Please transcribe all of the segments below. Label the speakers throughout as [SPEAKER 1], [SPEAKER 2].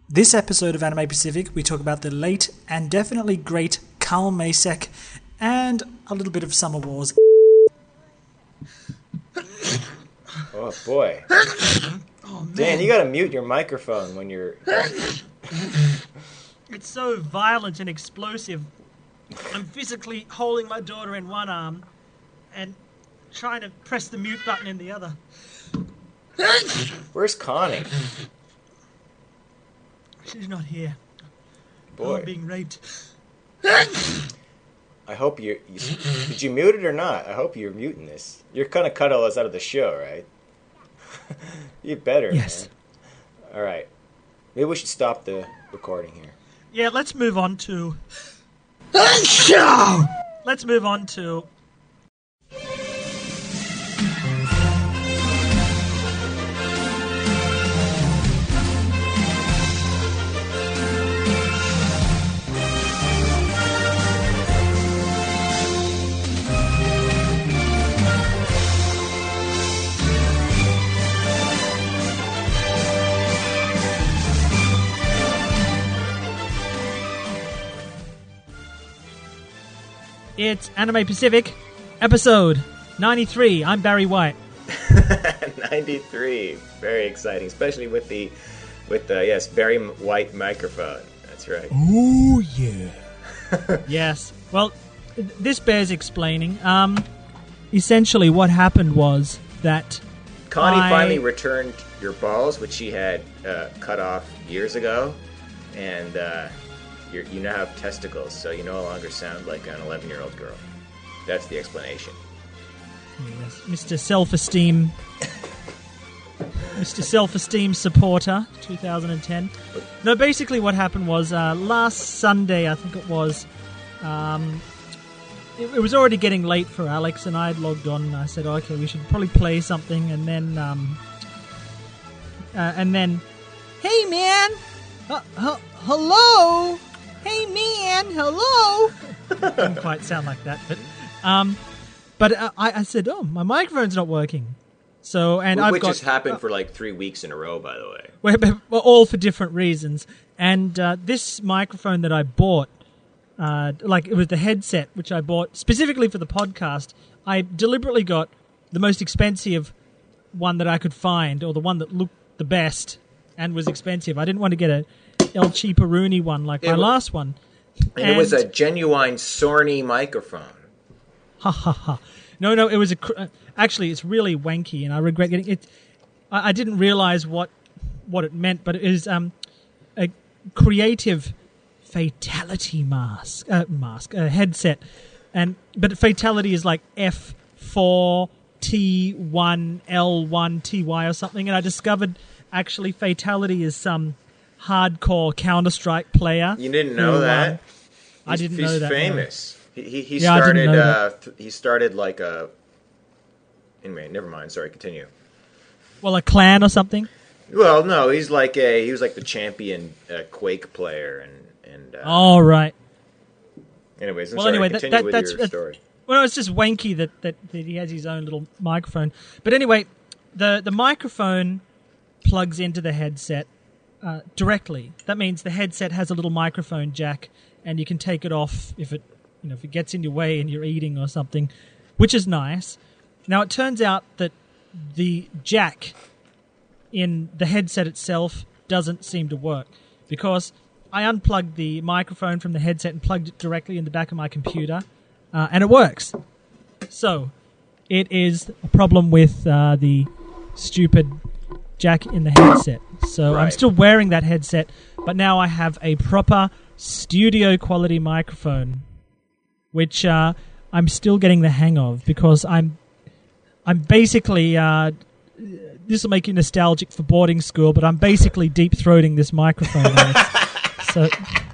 [SPEAKER 1] This episode of Anime Pacific, we talk about the late and definitely great Carl Macek and a little bit of Summer Wars.
[SPEAKER 2] Oh boy. Oh, Dan, you gotta mute your microphone when you're...
[SPEAKER 3] It's so violent and explosive. I'm physically holding my daughter in one arm and trying to press the mute button in the other.
[SPEAKER 2] Where's Connie?
[SPEAKER 3] She's not here.
[SPEAKER 2] Boy.
[SPEAKER 3] I'm being raped.
[SPEAKER 2] I hope you did you mute it or not? I hope you're muting this. You're gonna cut all us out of the show, right? You better,
[SPEAKER 3] yes.
[SPEAKER 2] Man. All right. Maybe we should stop the recording here.
[SPEAKER 3] Yeah, let's move on to... Let's move on to... It's Anime Pacific, episode 93. I'm Barry White.
[SPEAKER 2] 93. Very exciting, especially with the yes, Barry White microphone. That's right.
[SPEAKER 1] Oh, yeah.
[SPEAKER 3] Yes. Well, this bears explaining. Essentially what happened was that
[SPEAKER 2] Connie finally returned your balls, which she had cut off years ago, and you now have testicles, so you no longer sound like an 11-year-old girl. That's the explanation.
[SPEAKER 3] Yes, Mr. Self-Esteem... Mr. Self-Esteem Supporter, 2010. No, basically what happened was, last Sunday, I think it was, it was already getting late for Alex, and I had logged on, and I said, okay, we should probably play something, and then, hey, man! Hello! Hey, man! Hello! Didn't quite sound like that, but I said, oh, my microphone's not working. So, and
[SPEAKER 2] Which has happened for like 3 weeks in a row, by the way.
[SPEAKER 3] Well, all for different reasons. And this microphone that I bought, it was the headset, which I bought specifically for the podcast. I deliberately got the most expensive one that I could find, or the one that looked the best and was expensive. I didn't want to get a El Cheaperoonie one like my last one.
[SPEAKER 2] And it was a genuine Sony microphone.
[SPEAKER 3] Ha ha ha. No, it was actually, it's really wanky, and I regret getting it. I didn't realize what it meant, but it is a creative fatality headset, but fatality is like F4T1L1TY or something, and I discovered actually fatality is some hardcore Counter-Strike player.
[SPEAKER 2] You didn't know that?
[SPEAKER 3] I didn't know that.
[SPEAKER 2] He's famous. No. He started like a... Anyway, never mind. Sorry, continue.
[SPEAKER 3] Well, a clan or something?
[SPEAKER 2] Well, no, he was like the champion Quake player, and
[SPEAKER 3] oh, right.
[SPEAKER 2] Anyways, continue with your story.
[SPEAKER 3] Well, it's just wanky that he has his own little microphone. But anyway, the microphone plugs into the headset directly. That means the headset has a little microphone jack, and you can take it off if it gets in your way and you're eating or something, which is nice. Now, it turns out that the jack in the headset itself doesn't seem to work, because I unplugged the microphone from the headset and plugged it directly in the back of my computer, and it works. So, it is a problem with the stupid jack in the headset. So, right. I'm still wearing that headset, but now I have a proper studio quality microphone, which I'm still getting the hang of, because I'm basically, this will make you nostalgic for boarding school, but I'm basically deep-throating this microphone. So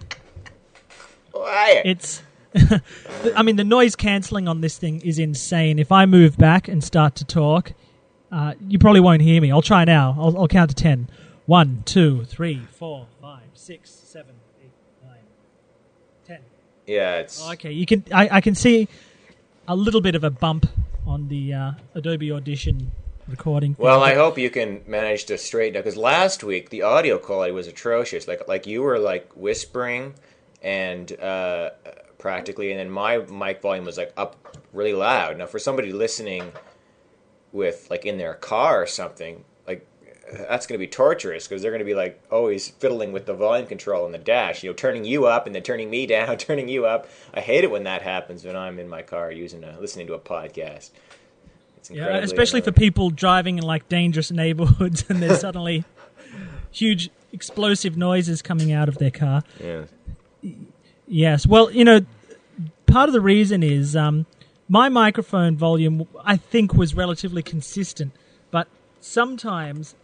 [SPEAKER 3] it's, I mean, the noise cancelling on this thing is insane. If I move back and start to talk, you probably won't hear me. I'll try now. I'll count to 10. 1, 2, 3, 4, 5, 6, 7, 8, 9, 10.
[SPEAKER 2] Yeah, it's...
[SPEAKER 3] Okay, you can. I can see a little bit of a bump on the Adobe Audition recording.
[SPEAKER 2] Well, I hope you can manage to straighten out, because last week the audio quality was atrocious. Like you were like whispering and practically, and then my mic volume was like up really loud. Now, for somebody listening with like in their car or something, like that's going to be torturous, because they're going to be like always fiddling with the volume control on the dash, turning you up and then turning me down, turning you up. I hate it when that happens when I'm in my car listening to a podcast. It's
[SPEAKER 3] yeah, especially for people driving in like dangerous neighborhoods and there's suddenly huge explosive noises coming out of their car.
[SPEAKER 2] Yeah.
[SPEAKER 3] Yes. Well, part of the reason is my microphone volume, I think, was relatively consistent, but sometimes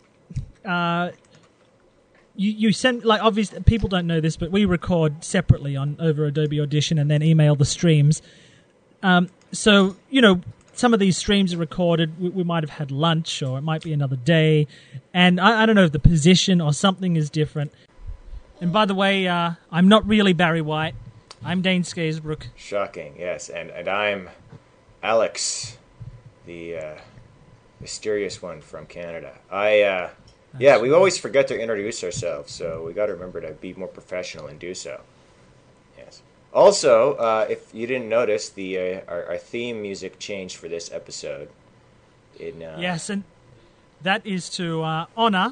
[SPEAKER 3] you send, like, obviously people don't know this, but we record separately over Adobe Audition and then email the streams. So some of these streams are recorded. We might have had lunch, or it might be another day, and I don't know if the position or something is different. And by the way, I'm not really Barry White. I'm Dane Skaisbrook.
[SPEAKER 2] Shocking, yes. And I'm Alex, the mysterious one from Canada. We always forget to introduce ourselves, so we got to remember to be more professional and do so. Yes. Also, if you didn't notice, our theme music changed for this episode.
[SPEAKER 3] Yes, and that is to honor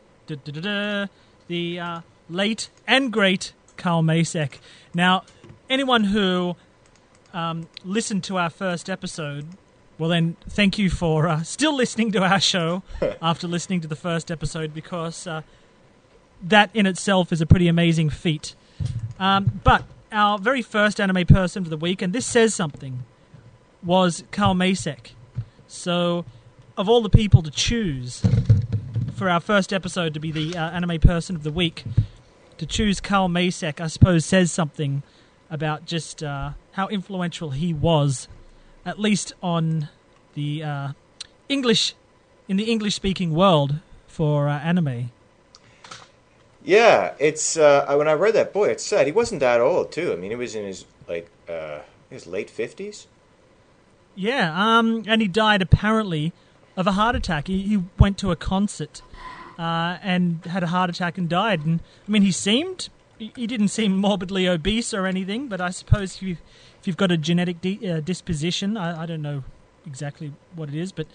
[SPEAKER 3] the late and great Carl Macek. Now, anyone who listened to our first episode, well then, thank you for still listening to our show after listening to the first episode, because that in itself is a pretty amazing feat. But our very first anime person of the week, and this says something, was Carl Macek. So, of all the people to choose for our first episode to be the anime person of the week, to choose Carl Macek, I suppose, says something about just how influential he was, at least on the in the English-speaking world for anime.
[SPEAKER 2] Yeah, it's when I read that, boy, it's sad. He wasn't that old, too. I mean, he was in his his late 50s.
[SPEAKER 3] Yeah, and he died apparently of a heart attack. He went to a concert and had a heart attack and died. And I mean, he didn't seem morbidly obese or anything, but I suppose if you've got a genetic disposition, I don't know exactly what it is, but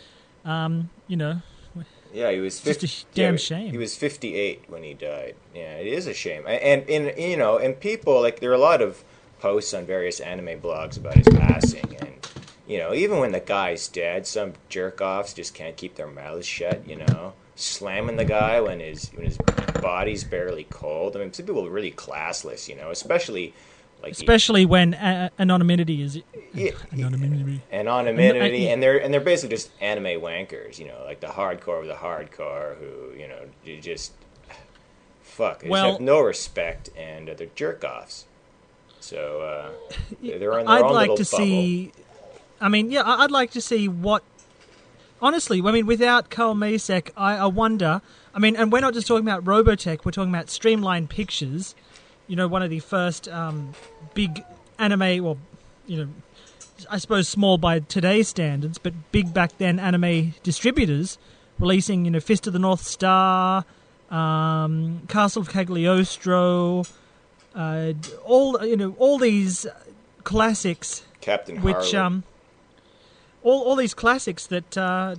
[SPEAKER 2] Yeah, he was 50,
[SPEAKER 3] just a damn shame.
[SPEAKER 2] He was 58 when he died. Yeah, it is a shame. And people, like, there are a lot of posts on various anime blogs about his passing, and even when the guy's dead, some jerk-offs just can't keep their mouths shut, slamming the guy when his body's barely cold. I mean, some people are really classless, especially
[SPEAKER 3] when anonymity is anonymity,
[SPEAKER 2] and they're basically just anime wankers, like the hardcore of the hardcore who you just fuck. They just have no respect, and they're jerk offs. So they're in their own little bubble.
[SPEAKER 3] I'd like to see what. Honestly, I mean, without Carl Macek, I wonder. I mean, and we're not just talking about Robotech; we're talking about Streamline Pictures. One of the first big anime, well, I suppose small by today's standards, but big back then anime distributors releasing, Fist of the North Star, Castle of Cagliostro, all these classics,
[SPEAKER 2] Captain
[SPEAKER 3] which
[SPEAKER 2] Harlow.
[SPEAKER 3] all these classics that Carl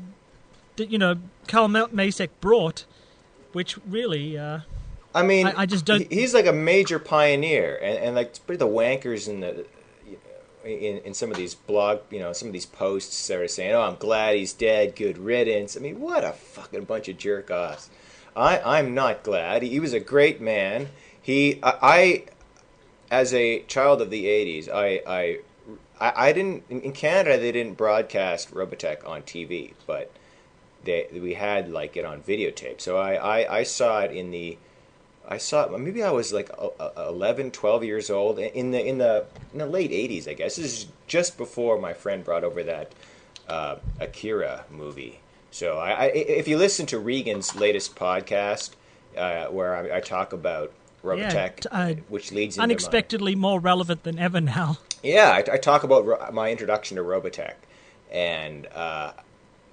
[SPEAKER 3] Macek brought, which really.
[SPEAKER 2] I mean,
[SPEAKER 3] I just don't.
[SPEAKER 2] He's like a major pioneer, and like the wankers in some of these some of these posts that are saying, "Oh, I'm glad he's dead. Good riddance." I mean, what a fucking bunch of jerk offs. I'm not glad. He was a great man. I as a child of the '80s, I didn't in Canada. They didn't broadcast Robotech on TV, but we had like it on videotape. So I saw it maybe I was like 11, 12 years old in the late 80s, I guess. This is just before my friend brought over that Akira movie. So if you listen to Regan's latest podcast, where I talk about Robotech, which leads into
[SPEAKER 3] unexpectedly more relevant than ever now.
[SPEAKER 2] Yeah, I talk about my introduction to Robotech and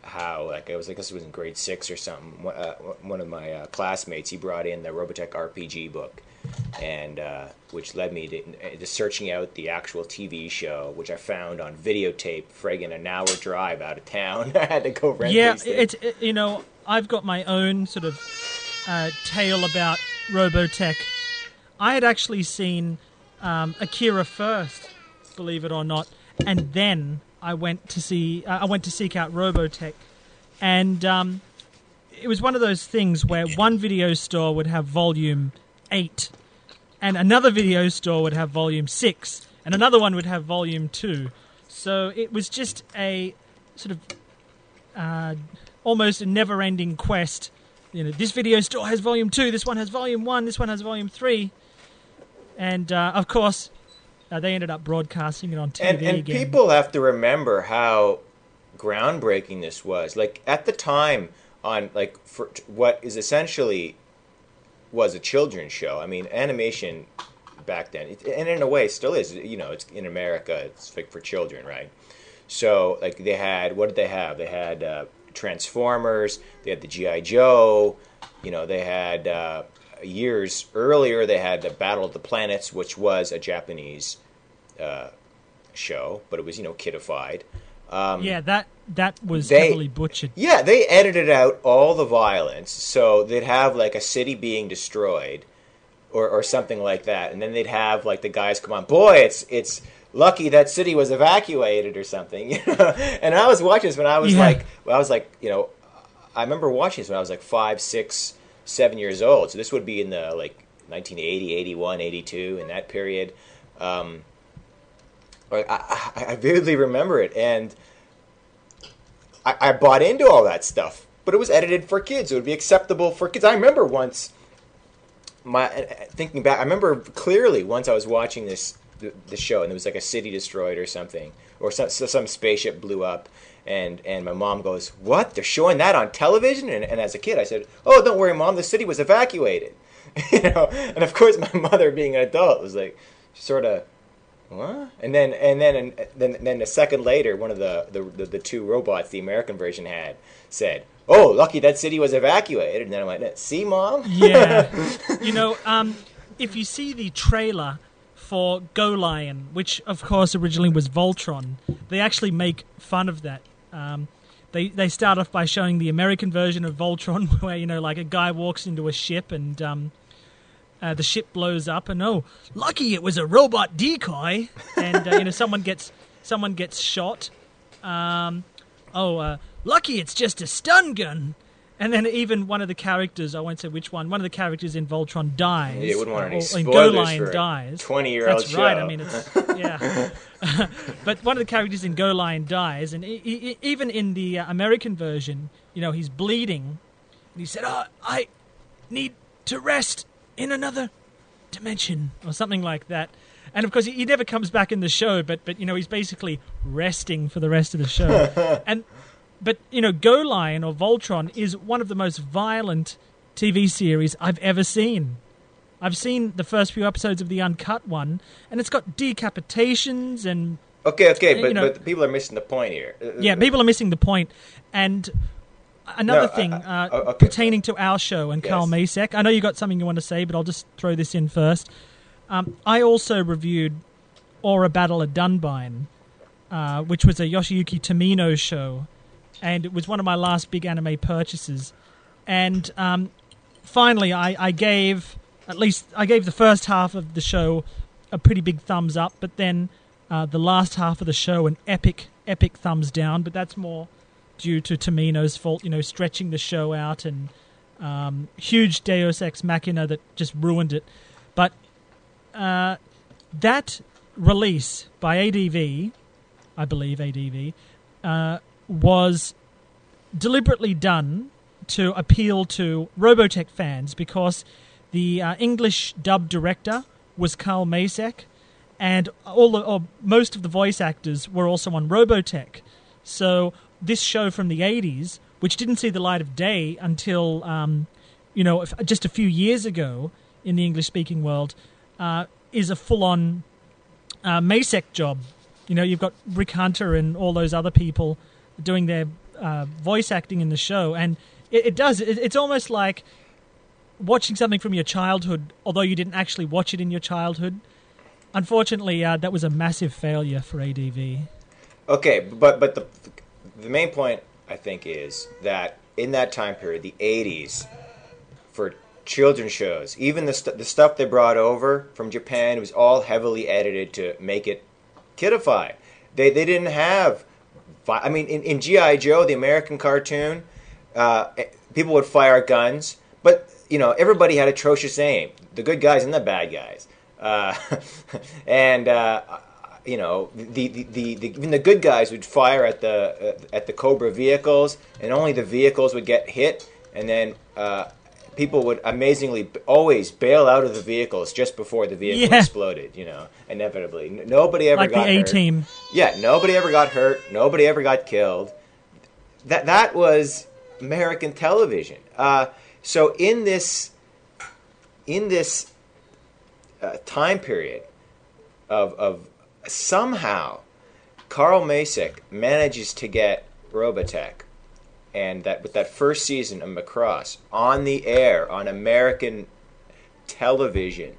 [SPEAKER 2] how like I guess it was in grade 6 or something. One of my classmates, he brought in the Robotech RPG book, and which led me to searching out the actual TV show, which I found on videotape, friggin' an hour drive out of town. I had to go rent these things.
[SPEAKER 3] You know, I've got my own sort of tale about Robotech. I had actually seen Akira first, believe it or not, and then I went to seek out Robotech, and it was one of those things where one video store would have volume 8, and another video store would have volume 6, and another one would have volume 2. So it was just a sort of almost a never-ending quest. You know, this video store has volume 2, this one has volume 1, this one has volume 3, and of course they ended up broadcasting it on TV
[SPEAKER 2] and
[SPEAKER 3] again.
[SPEAKER 2] People have to remember how groundbreaking this was. Like at the time, on like for what is essentially was a children's show. I mean, animation back then, and in a way still is. You know, it's in America, it's like for children, right? So like they had, what did they have? They had Transformers. They had the G.I. Joe. You know, they had years earlier they had the Battle of the Planets, which was a Japanese show, but it was, you know, kidified.
[SPEAKER 3] That was heavily butchered.
[SPEAKER 2] Yeah, they edited out all the violence, so they'd have like a city being destroyed, or something like that, and then they'd have like the guys come on, boy, it's lucky that city was evacuated or something, you know. And I was watching this when I was you know, I remember watching this when I was like 5, 6, 7 years old. So this would be in the like 1980, 81, 82, in that period. I vividly remember it, and I bought into all that stuff. But it was edited for kids. It would be acceptable for kids. I remember once, thinking back, I remember clearly once I was watching the show, and there was like a city destroyed or something, or some spaceship blew up, and my mom goes, "What? They're showing that on television?" And as a kid, I said, "Oh, don't worry, Mom, the city was evacuated." You know, and of course, my mother, being an adult, was like, sort of, what? And then a second later, one of the two robots the American version had said, "Oh, lucky that city was evacuated." And then I went, "See, Mom?"
[SPEAKER 3] Yeah. You know, if you see the trailer for Go Lion, which of course originally was Voltron, they actually make fun of that. They start off by showing the American version of Voltron, where, you know, like a guy walks into a ship and the ship blows up, and oh, lucky it was a robot decoy, and you know, someone gets shot. Lucky it's just a stun gun. And then even one of the characters, I won't say which one of the characters in Voltron dies.
[SPEAKER 2] You wouldn't want any spoilers
[SPEAKER 3] in Go Lion
[SPEAKER 2] for a
[SPEAKER 3] dies.
[SPEAKER 2] 20-year-old
[SPEAKER 3] That's
[SPEAKER 2] show.
[SPEAKER 3] right. I mean, it's yeah. But one of the characters in Go Lion dies, and even in the American version, you know, he's bleeding, and he said, "Oh, I need to rest in another dimension," or something like that. And of course, he never comes back in the show, but you know, he's basically resting for the rest of the show. But, you know, Go Lion or Voltron is one of the most violent TV series I've ever seen. I've seen the first few episodes of the uncut one, and it's got decapitations and...
[SPEAKER 2] Okay, but people are missing the point here.
[SPEAKER 3] Yeah, people are missing the point. And another thing pertaining to our show and Carl Macek, I know you got something you want to say, but I'll just throw this in first. I also reviewed Aura Battle of Dunbine, which was a Yoshiyuki Tomino show, and it was one of my last big anime purchases. And finally, I gave the first half of the show a pretty big thumbs up, but then the last half of the show an epic thumbs down. But that's more due to Tomino's fault, you know, stretching the show out, and huge Deus Ex Machina that just ruined it. But that release by ADV, I believe ADV, was deliberately done to appeal to Robotech fans, because the English dub director was Carl Macek, and most of the voice actors were also on Robotech. So this show from the 80s, which didn't see the light of day until just a few years ago in the English-speaking world, is a full-on Macek job. You know, you've got Rick Hunter and all those other people doing their voice acting in the show, and it's almost like watching something from your childhood, although you didn't actually watch it in your childhood. Unfortunately, that was a massive failure for ADV.
[SPEAKER 2] Okay, but the main point, I think, is that in that time period, the 80s, for children's shows, even the stuff they brought over from Japan, was all heavily edited to make it kidified. They didn't have... I mean, in G.I. Joe, the American cartoon, people would fire guns, but, you know, everybody had atrocious aim. The good guys and the bad guys. You know, even the good guys would fire at the Cobra vehicles, and only the vehicles would get hit, and then people would amazingly always bail out of the vehicles just before the vehicle exploded. You know, inevitably, nobody ever got hurt.
[SPEAKER 3] Like the A-Team.
[SPEAKER 2] Yeah, nobody ever got hurt. Nobody ever got killed. That was American television. So in this time period of somehow Carl Macek manages to get Robotech, and that with that first season of Macross on the air on American television,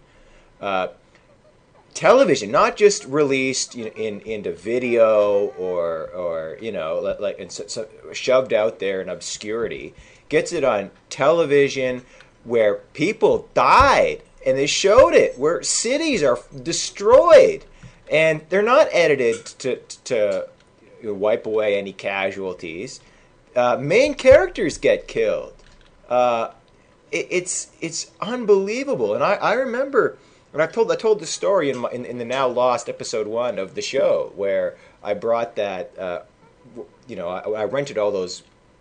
[SPEAKER 2] not just released into video or you know, like and so shoved out there in obscurity, gets it on television where people died. And they showed it, where cities are destroyed, and they're not edited to wipe away any casualties. Main characters get killed. It's unbelievable, and I remember, and I told the story in the now lost episode 1 of the show, where I brought that. I rented all those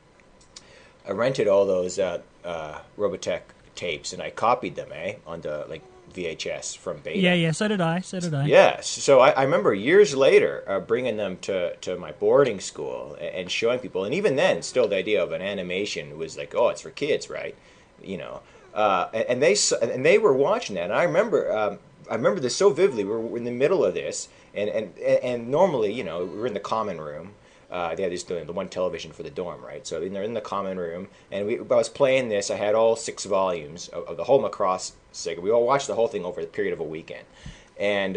[SPEAKER 2] Robotech tapes, and I copied them, onto like VHS from Beta.
[SPEAKER 3] Yeah, so did I.
[SPEAKER 2] Yes, so I remember years later bringing them to my boarding school and showing people, and even then, still the idea of an animation was like, oh, it's for kids, right? You know, and they were watching that, and I remember this so vividly. We're in the middle of this, and normally, you know, we're in the common room. They had the one television for the dorm, right? So they're in the common room, and I was playing this. I had all 6 volumes of the whole Macross saga. We all watched the whole thing over the period of a weekend, and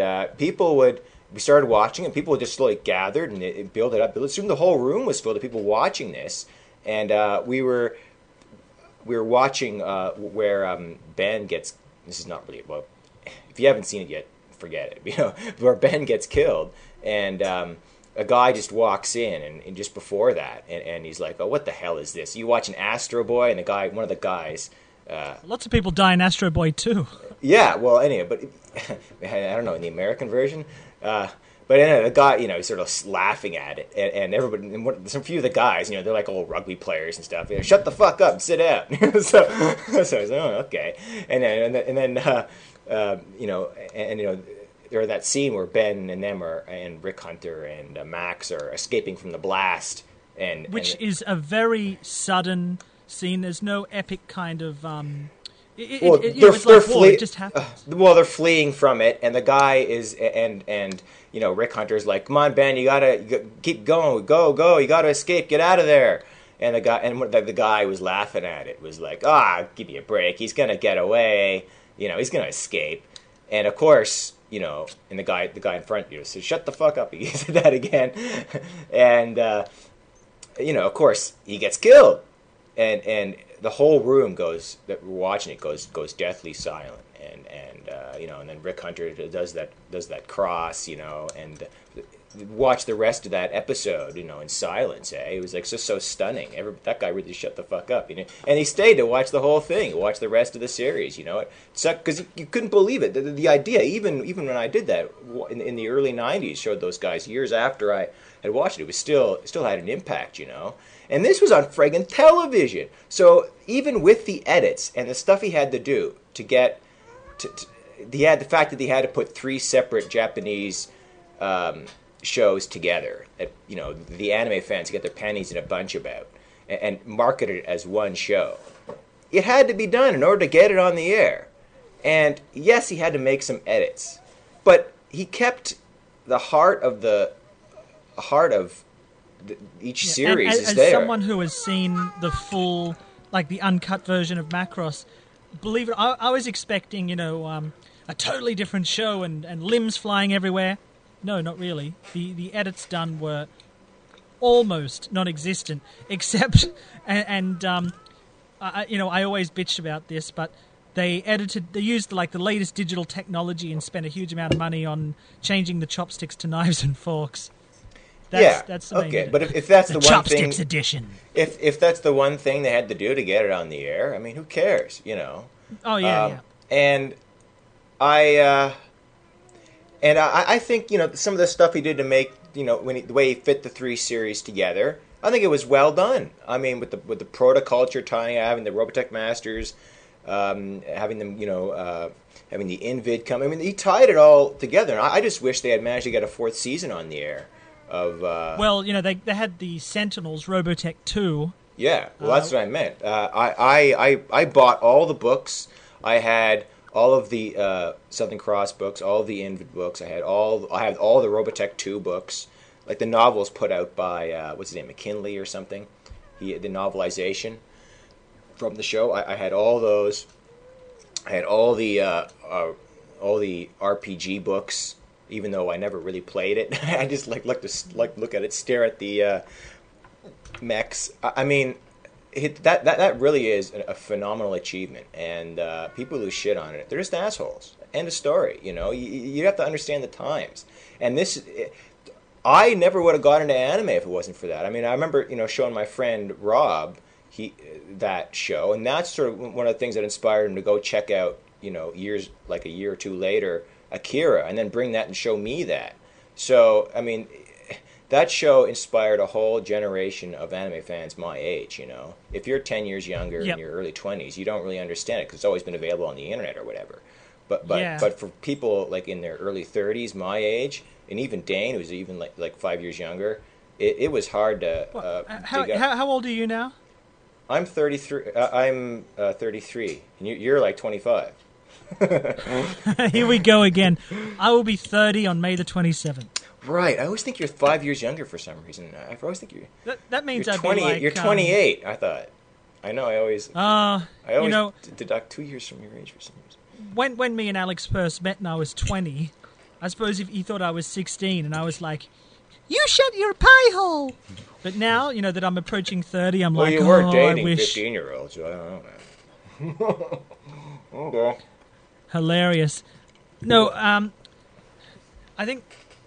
[SPEAKER 2] we started watching, and people just slowly gathered, and it built it up. Soon the whole room was filled with people watching this, and we were watching where Ben gets. This is not really well. If you haven't seen it yet, forget it. You know, where Ben gets killed, and a guy just walks in, and just before that, and he's like, "Oh, what the hell is this?" You watching Astro Boy, and one of the guys.
[SPEAKER 3] Lots of people die in Astro Boy too.
[SPEAKER 2] Yeah, well, anyway, but I don't know in the American version. But anyway, the guy, you know, sort of laughing at it, and everybody, and some few of the guys, you know, they're like old rugby players and stuff. You know, shut the fuck up and sit down. so I was like, oh, okay, and then you know, and you know. There that scene where Ben and them and Rick Hunter and Max are escaping from the blast,
[SPEAKER 3] which is a very sudden scene. There's no epic kind of. It's like war. It just happens.
[SPEAKER 2] Well, they're fleeing from it, and the guy is and you know, Rick Hunter's like, "Come on, Ben, you gotta keep going, go, you gotta escape, get out of there." And the guy was laughing at it. Was like, give me a break. He's gonna get away. You know, he's gonna escape. And of course, you know, and the guy in front, you know, says, "Shut the fuck up." He said that again, and you know, of course, he gets killed, and the whole room that we're watching it goes deathly silent, and you know, and then Rick Hunter does that cross, you know, and watch the rest of that episode, you know, in silence. It was like just so stunning. That guy really shut the fuck up, you know, and he stayed to watch the whole thing, watch the rest of the series, you know. It sucked because you couldn't believe it. The idea, even when I did that in the early '90s, showed those guys years after I had watched it. It was still had an impact, you know. And this was on friggin' television. So even with the edits and the stuff he had to do to get the fact that he had to put 3 separate Japanese shows together that, you know, the anime fans get their panties in a bunch about and market it as one show. It had to be done in order to get it on the air. And yes, he had to make some edits, but he kept the heart of each
[SPEAKER 3] Yeah,
[SPEAKER 2] series
[SPEAKER 3] and
[SPEAKER 2] is
[SPEAKER 3] as
[SPEAKER 2] there.
[SPEAKER 3] someone who has seen the full, like the uncut version of Macross, believe it, I was expecting, a totally different show and limbs flying everywhere. No, not really. The edits done were almost non-existent, except, I always bitched about this, but they used like the latest digital technology and spent a huge amount of money on changing the chopsticks to knives and forks. That's the main
[SPEAKER 2] okay.
[SPEAKER 3] edit.
[SPEAKER 2] But if that's the one
[SPEAKER 3] chopsticks
[SPEAKER 2] thing,
[SPEAKER 3] edition.
[SPEAKER 2] if that's the one thing they had to do to get it on the air, I mean, who cares?
[SPEAKER 3] Oh yeah.
[SPEAKER 2] And I think some of the stuff he did to make the way he fit the three series together, I think it was well done. I mean, with the protoculture tying, having the Robotech Masters, having them having the Invid come. I mean, he tied it all together. And I just wish they had managed to get a fourth season on the air.
[SPEAKER 3] Well, they had the Sentinels, Robotech 2.
[SPEAKER 2] Yeah, well, that's what I meant. I bought all the books. I had all of the Southern Cross books, all of the Invid books. I had all the Robotech 2 books, like the novels put out by what's his name, McKinley or something. The novelization from the show. I had all those. I had all the RPG books, even though I never really played it. I just look at it, stare at the mechs. I mean, that really is a phenomenal achievement, and people who shit on it, they're just assholes. End of story. You have to understand the times, and this. I never would have got into anime if it wasn't for that. I mean, I remember showing my friend Rob that show, and that's sort of one of the things that inspired him to go check out a year or two later, Akira, and then bring that and show me that. So I mean, that show inspired a whole generation of anime fans my age. If you're 10 years younger in your early 20s, you don't really understand it because it's always been available on the internet or whatever. But for people like in their early 30s, my age, and even Dane, who's even like 5 years younger, it was hard to.
[SPEAKER 3] How old are you now?
[SPEAKER 2] I'm 33. I'm 33, and you're like 25.
[SPEAKER 3] Here we go again. I will be 30 on May the 27th.
[SPEAKER 2] Right. I always think you're 5 years younger for some reason. I always think you're.
[SPEAKER 3] That means
[SPEAKER 2] you're
[SPEAKER 3] I'd
[SPEAKER 2] 20.
[SPEAKER 3] be like,
[SPEAKER 2] you're 28. I thought. I know. I always deduct 2 years from your age for some reason.
[SPEAKER 3] When me and Alex first met and I was 20, I suppose if he thought I was 16 and I was like, "You shut your pie hole." But now, that I'm approaching 30, I'm like,
[SPEAKER 2] you were dating
[SPEAKER 3] I wish.
[SPEAKER 2] 15-year-olds, so I don't know. Okay.
[SPEAKER 3] Hilarious. No, I think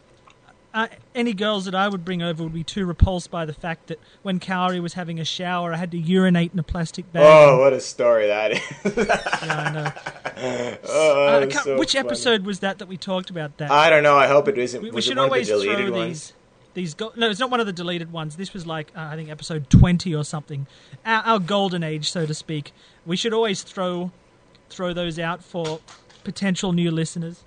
[SPEAKER 3] any girls that I would bring over would be too repulsed by the fact that when Kaori was having a shower, I had to urinate in a plastic bag.
[SPEAKER 2] Oh, what a story that is.
[SPEAKER 3] Yeah, I know. Which
[SPEAKER 2] funny.
[SPEAKER 3] episode was that we talked about that?
[SPEAKER 2] I don't know. I hope it isn't.
[SPEAKER 3] We should
[SPEAKER 2] one
[SPEAKER 3] always
[SPEAKER 2] of the deleted
[SPEAKER 3] throw
[SPEAKER 2] ones?
[SPEAKER 3] No, it's not one of the deleted ones. This was like, I think, episode 20 or something. Our golden age, so to speak. We should always throw those out for potential new listeners.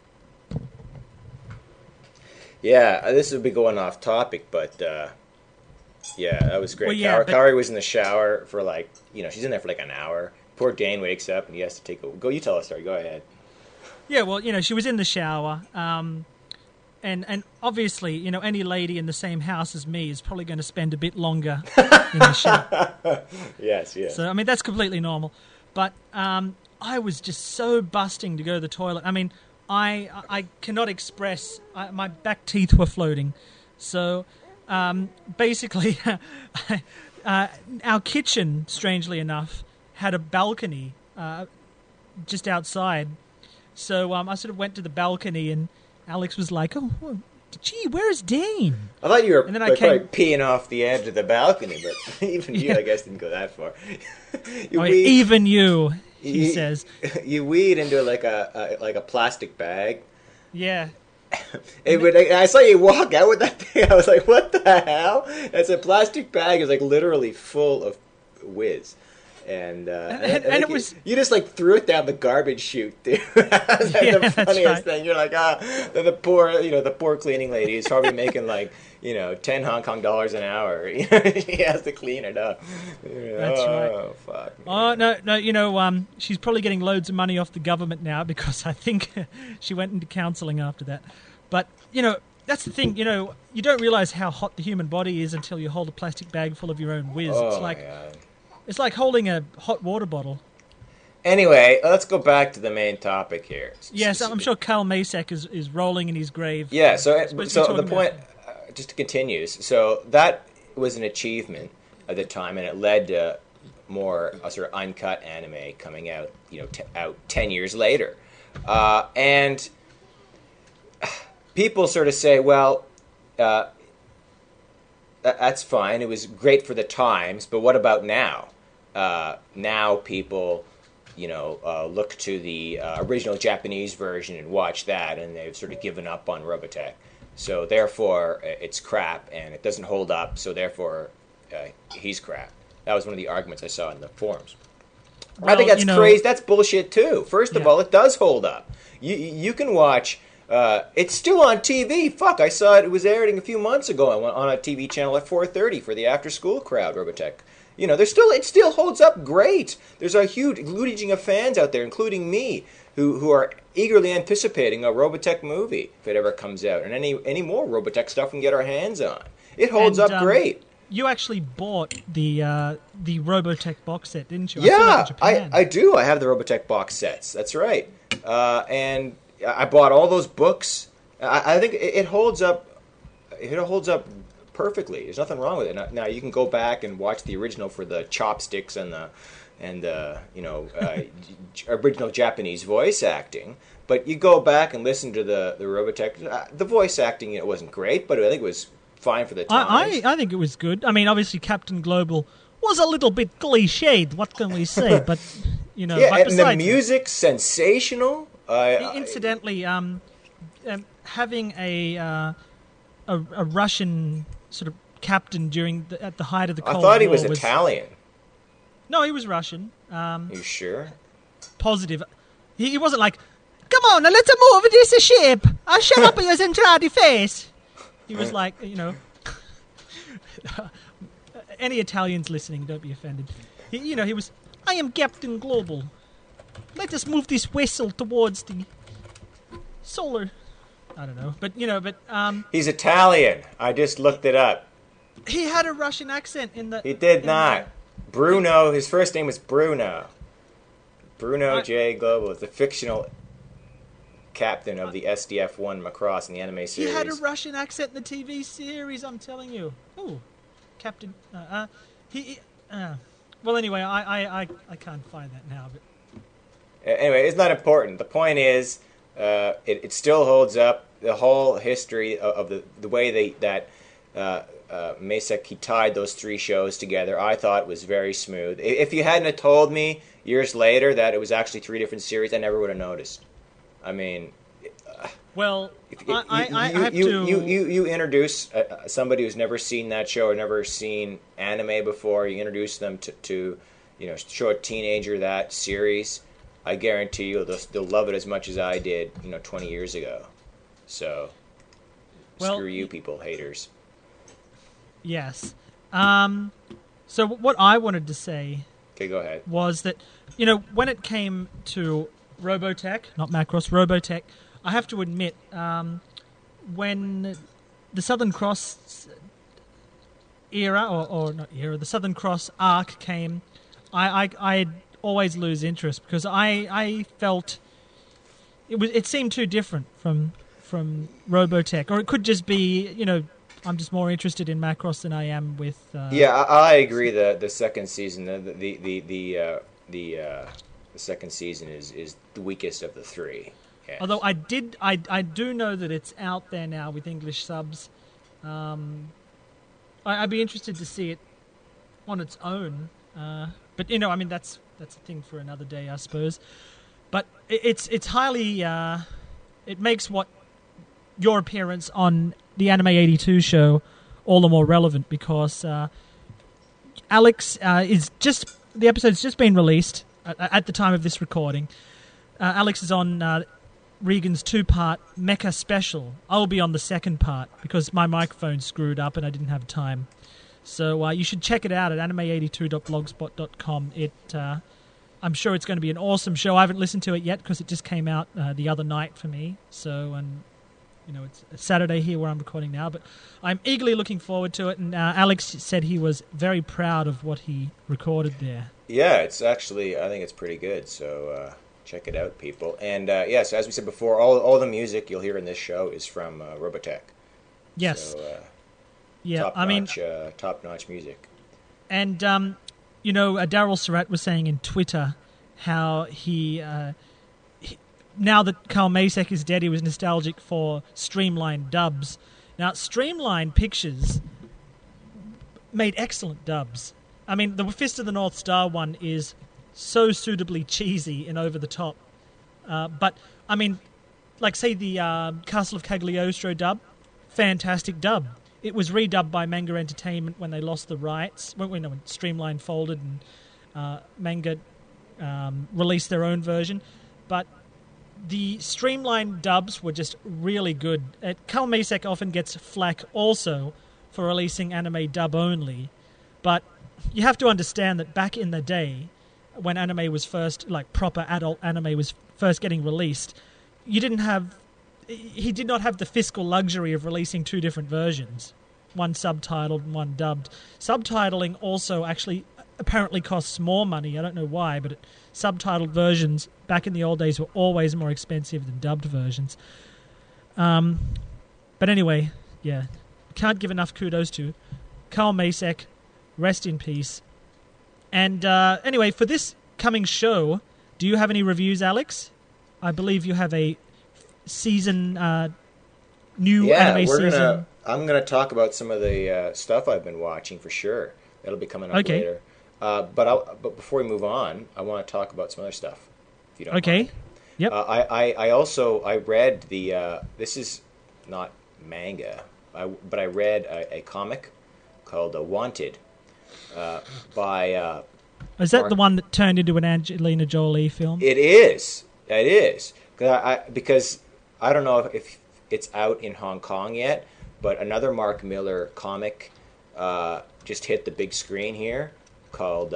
[SPEAKER 2] Yeah, this would be going off topic, but yeah, that was great.
[SPEAKER 3] Well, yeah,
[SPEAKER 2] Kaori was in the shower for she's in there for like an hour. Poor Dane wakes up and he has to take a... Go, you tell us, story. Go ahead.
[SPEAKER 3] Yeah, well, she was in the shower, and obviously, any lady in the same house as me is probably going to spend a bit longer in the shower.
[SPEAKER 2] Yes.
[SPEAKER 3] So, I mean, that's completely normal. But I was just so busting to go to the toilet. I mean, I cannot express... my back teeth were floating. So, basically, our kitchen, strangely enough, had a balcony just outside. So I sort of went to the balcony, and Alex was like, "Oh, well, gee, where's Dane?"
[SPEAKER 2] I thought you were
[SPEAKER 3] and then
[SPEAKER 2] probably peeing off the edge of the balcony, but even you, I guess, didn't go that far.
[SPEAKER 3] Even you, he says.
[SPEAKER 2] You weed into like a plastic bag.
[SPEAKER 3] Yeah.
[SPEAKER 2] I saw you walk out with that thing. I was like, "What the hell?" It's a plastic bag. It's like literally full of whiz. And it was... You just like threw it down the garbage chute, dude. That's the funniest thing. You're like, the poor cleaning lady is probably making like, 10 Hong Kong dollars an hour. She has to clean it up.
[SPEAKER 3] That's right.
[SPEAKER 2] Oh, fuck.
[SPEAKER 3] Oh, no, she's probably getting loads of money off the government now because I think she went into counselling after that. But, That's the thing, you don't realize how hot the human body is until you hold a plastic bag full of your own whiz.
[SPEAKER 2] Oh,
[SPEAKER 3] It's like holding a hot water bottle.
[SPEAKER 2] Anyway, let's go back to the main topic here.
[SPEAKER 3] Yes, I'm sure Carl Macek is rolling in his grave.
[SPEAKER 2] Yeah, so the point, just to continue, so that was an achievement at the time, and it led to more sort of uncut anime coming out, out 10 years later. And people sort of say, well, that's fine. It was great for the times, but what about now? Now people, look to the original Japanese version and watch that, and they've sort of given up on Robotech. So therefore, it's crap, and it doesn't hold up, so therefore, he's crap. That was one of the arguments I saw in the forums. Well, I think that's crazy. That's bullshit, too. First of all, it does hold up. You can watch... it's still on TV. Fuck, I saw it. It was airing a few months ago on a TV channel at 4:30 for the after-school crowd, Robotech. It still holds up great. There's a huge legion of fans out there, including me, who are eagerly anticipating a Robotech movie if it ever comes out, and any more Robotech stuff we can get our hands on. It holds up great.
[SPEAKER 3] You actually bought the Robotech box set, didn't you?
[SPEAKER 2] Yeah, I do. I have the Robotech box sets. That's right. And I bought all those books. I think it holds up. It holds up perfectly. There's nothing wrong with it. Now you can go back and watch the original for the chopsticks and the original Japanese voice acting. But you go back and listen to the Robotech. The voice acting wasn't great, but I think it was fine for the times.
[SPEAKER 3] I think it was good. I mean, obviously Captain Global was a little bit cliched. What can we say? But
[SPEAKER 2] yeah, and the music sensational.
[SPEAKER 3] Incidentally, having a Russian sort of captain at the height of the Cold War.
[SPEAKER 2] I thought he was Italian.
[SPEAKER 3] No, he was Russian.
[SPEAKER 2] You sure?
[SPEAKER 3] Positive. He wasn't like, come on, now let's move this ship. I'll shut up your Zentradi face. He was like, any Italians listening, don't be offended. He was, I am Captain Global. Let us move this vessel towards the solar. I don't know, but
[SPEAKER 2] he's Italian. I just looked it up.
[SPEAKER 3] He had a Russian accent in the.
[SPEAKER 2] He did not. Bruno. His first name was Bruno. Bruno J. Global is the fictional captain of the SDF-1 Macross in the anime series.
[SPEAKER 3] He had a Russian accent in the TV series. I'm telling you. Ooh, Captain. Well, anyway, I can't find that now, but.
[SPEAKER 2] Anyway, it's not important. The point is, it still holds up. The whole history of the way that Macek, he tied those three shows together, I thought was very smooth. If you hadn't have told me years later that it was actually three different series, I never would have noticed. I mean,
[SPEAKER 3] well, I have to.
[SPEAKER 2] You introduce somebody who's never seen that show or never seen anime before. You introduce them to show a teenager that series. I guarantee you they'll love it as much as I did, 20 years ago. So, screw you people, haters.
[SPEAKER 3] Yes. So what I wanted to say
[SPEAKER 2] go ahead.
[SPEAKER 3] Was that, when it came to Robotech, not Macross, Robotech, I have to admit, when the Southern Cross era, or not era, the Southern Cross arc came, I always lose interest because I felt it seemed too different from Robotech, or it could just be I'm just more interested in Macross than I am with.
[SPEAKER 2] I agree. The second season, the second season is the weakest of the three. Yes.
[SPEAKER 3] Although I do know that it's out there now with English subs. I'd be interested to see it on its own. But that's a thing for another day, I suppose. But it's highly it makes what your appearance on the Anime 82 show all the more relevant because Alex the episode's just been released at the time of this recording. Alex is on Regan's 2-part Mecha special. I'll be on the second part because my microphone screwed up and I didn't have time. So you should check it out at anime82.blogspot.com. I'm sure it's going to be an awesome show. I haven't listened to it yet because it just came out the other night for me. So it's Saturday here where I'm recording now, but I'm eagerly looking forward to it. And Alex said he was very proud of what he recorded there.
[SPEAKER 2] Yeah, it's actually, I think it's pretty good. So check it out, people. And yes, as we said before, all the music you'll hear in this show is from Robotech.
[SPEAKER 3] Yes.
[SPEAKER 2] So,
[SPEAKER 3] yeah,
[SPEAKER 2] top-notch music.
[SPEAKER 3] And Daryl Surratt was saying in Twitter how he now that Carl Macek is dead, he was nostalgic for Streamline dubs. Now, Streamline Pictures made excellent dubs. I mean, the Fist of the North Star one is so suitably cheesy and over the top. But, I mean, like, say, the Castle of Cagliostro dub, fantastic dub. It was redubbed by Manga Entertainment when they lost the rights, when Streamline folded and Manga released their own version. But the Streamline dubs were just really good. Carl Macek often gets flack also for releasing anime dub only, but you have to understand that back in the day, when anime was first, like proper adult anime was first getting released, he did not have the fiscal luxury of releasing two different versions, one subtitled and one dubbed. Subtitling also actually apparently costs more money. I don't know why, but subtitled versions back in the old days were always more expensive than dubbed versions. But anyway, yeah, can't give enough kudos to Carl Macek. Rest in peace. And anyway, for this coming show, do you have any reviews, Alex? I believe you have a season, new anime season.
[SPEAKER 2] I'm going to talk about some of the stuff I've been watching for sure. That'll be coming up later. But before we move on, I want to talk about some other stuff, if you don't mind.
[SPEAKER 3] Yep.
[SPEAKER 2] I read the, this is not manga, but I read a comic called Wanted by...
[SPEAKER 3] Is that the one that turned into an Angelina Jolie film?
[SPEAKER 2] It is. It is. Because I don't know if it's out in Hong Kong yet, but another Mark Miller comic just hit the big screen here called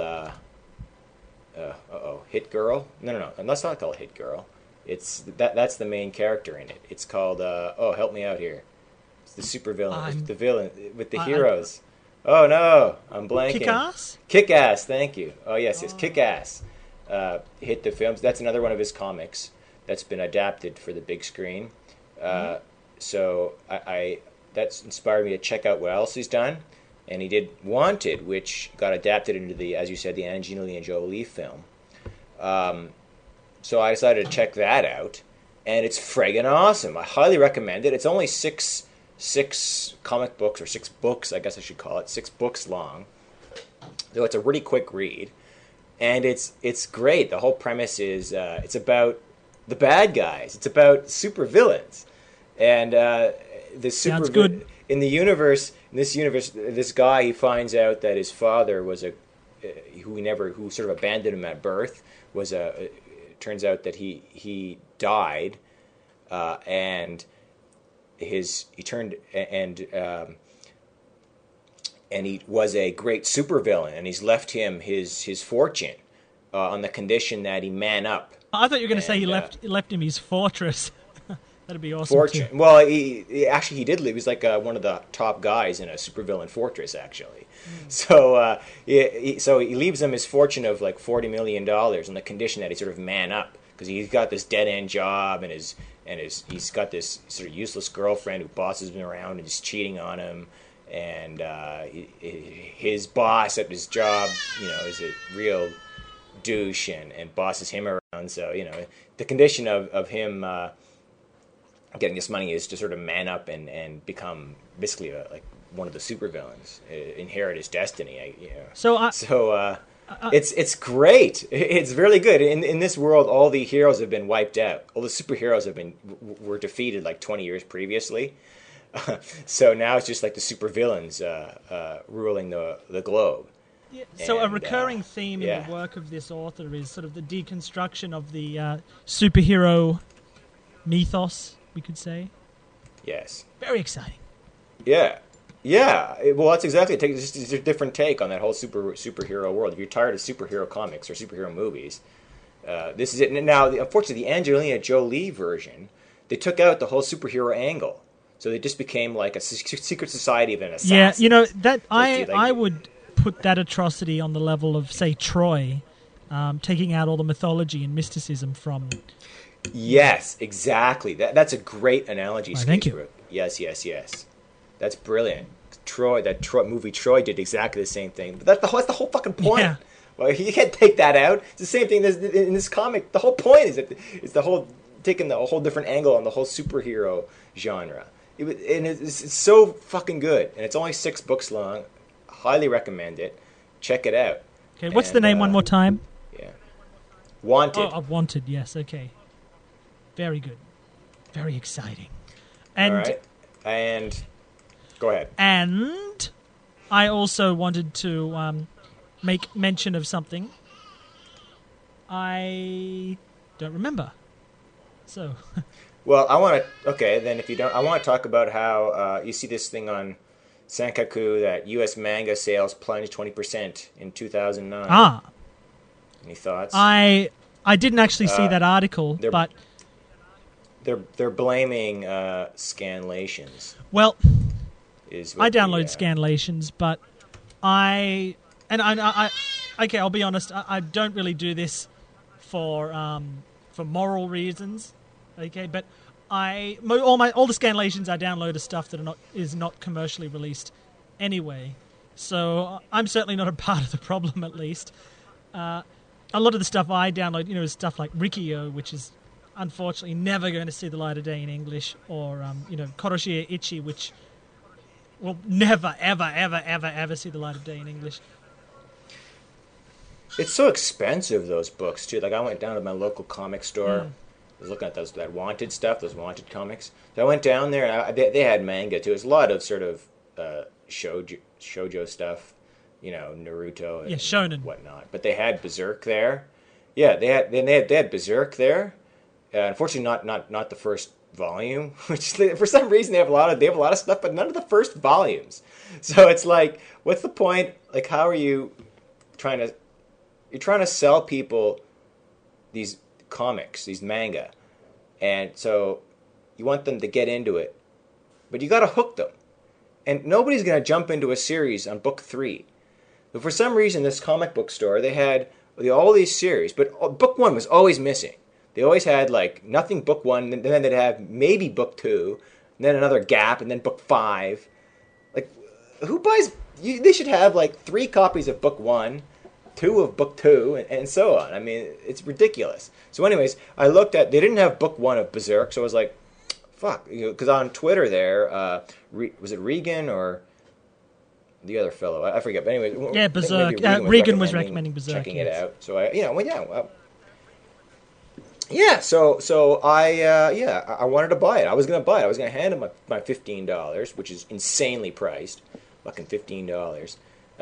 [SPEAKER 2] Hit Girl. No. Let's not call it Hit Girl. It's that's the main character in it. It's called help me out here. It's the super villain. It's the villain with the heroes. Oh no, I'm blanking.
[SPEAKER 3] Kick-Ass?
[SPEAKER 2] Kick-Ass, thank you. Oh yes, Kick-Ass. Hit the films. That's another one of his comics that's been adapted for the big screen. So I that's inspired me to check out what else he's done. And he did Wanted, which got adapted into the, as you said, the Angelina Jolie film. So I decided to check that out, and it's friggin' awesome. I highly recommend it. It's only six comic books, or 6 books, I guess I should call it, 6 books long. So it's a really quick read, and it's great. The whole premise is it's about the bad guys. It's about super villains, and the super
[SPEAKER 3] sounds good.
[SPEAKER 2] In this universe, this guy, he finds out that his father was who sort of abandoned him at birth. It turns out that he died, and he was a great supervillain, and he's left him his fortune on the condition that he man up.
[SPEAKER 3] I thought you were going to say he left him his fortress. That'd be awesome.
[SPEAKER 2] Fortune. Too. Well, he did leave. He was like one of the top guys in a supervillain fortress, actually. So he leaves him his fortune of like $40 million on the condition that he sort of man up, because he's got this dead end job, and he's got this sort of useless girlfriend who bosses him around and is cheating on him, and his boss at his job, is a real douche and bosses him around. So the condition of him getting this money is to sort of man up and become basically like one of the supervillains, inherit his destiny. It's great. It's really good. In this world, all the heroes have been wiped out. All the superheroes were defeated like 20 years previously. So now it's just like the supervillains ruling the globe.
[SPEAKER 3] Yeah, so a recurring theme in the work of this author is sort of the deconstruction of the superhero mythos, we could say.
[SPEAKER 2] Yes.
[SPEAKER 3] Very exciting.
[SPEAKER 2] Yeah. Well, that's exactly it. It's just a different take on that whole superhero world. If you're tired of superhero comics or superhero movies, this is it. Now, unfortunately, the Angelina Jolie version they took out the whole superhero angle. So they just became like a secret society of an assassin.
[SPEAKER 3] Yeah, you know, that
[SPEAKER 2] Like,
[SPEAKER 3] I would put that atrocity on the level of, say, Troy, taking out all the mythology and mysticism from...
[SPEAKER 2] Yes, exactly. That's a great analogy,
[SPEAKER 3] Thank you.
[SPEAKER 2] Skatesbrook. Yes. That's brilliant. That movie Troy did exactly the same thing. But that's the whole fucking point.
[SPEAKER 3] Yeah.
[SPEAKER 2] Well, you can't take that out. It's the same thing in this comic. The whole point is the whole taking a whole different angle on the whole superhero genre. It's so fucking good, and it's only 6 books long. Highly recommend it. Check it out.
[SPEAKER 3] Okay, what's the name one more time?
[SPEAKER 2] Yeah, Wanted.
[SPEAKER 3] Oh, Wanted. Yes. Okay. Very good. Very exciting. And
[SPEAKER 2] All right, and go ahead.
[SPEAKER 3] And I also wanted to make mention of something. I don't remember. So.
[SPEAKER 2] Well, I want to. Okay, then if you don't, I want to talk about how you see this thing on Sankaku that U.S. manga sales plunged 20% in 2009.
[SPEAKER 3] Ah.
[SPEAKER 2] Any thoughts?
[SPEAKER 3] I didn't actually see that article, but
[SPEAKER 2] they're blaming scanlations.
[SPEAKER 3] Well,
[SPEAKER 2] is
[SPEAKER 3] I download scanlations, but I okay, I'll be honest. I don't really do this for moral reasons. Okay, but all the scanlations I download are stuff that is not commercially released anyway. So I'm certainly not a part of the problem, at least. A lot of the stuff I download, is stuff like Rikio, which is unfortunately never going to see the light of day in English, or Koroshie Ichi, which will never, ever, ever, ever, ever see the light of day in English.
[SPEAKER 2] It's so expensive, those books too. Like I went down to my local comic store. I was looking at that Wanted stuff, those Wanted comics. So I went down there, and they had manga too. It was a lot of sort of shoujo stuff, Naruto and
[SPEAKER 3] shonen
[SPEAKER 2] whatnot. But they had Berserk there. Yeah, they had Berserk there. Unfortunately, not the first volume, which for some reason they have a lot of stuff, but none of the first volumes. So it's like, what's the point? Like, how are you trying to sell people these comics, these manga, and so you want them to get into it, but you got to hook them, and nobody's going to jump into a series on book 3. But for some reason, this comic book store, they had all these series, but book 1 was always missing. They always had like nothing book 1, and then they'd have maybe book 2, and then another gap, and then book 5. Like, who buys? They should have like 3 copies of book 1, 2 of book 2, and so on. I mean, it's ridiculous. So anyways, I looked at, they didn't have book 1 of Berserk, so I was like, fuck, because on Twitter there, was it Regan or the other fellow? I forget, but anyway.
[SPEAKER 3] Yeah, Berserk. Regan was recommending Berserk.
[SPEAKER 2] Checking it out. So so I wanted to buy it. I was going to buy it. I was going to hand him my $15, which is insanely priced. Fucking $15.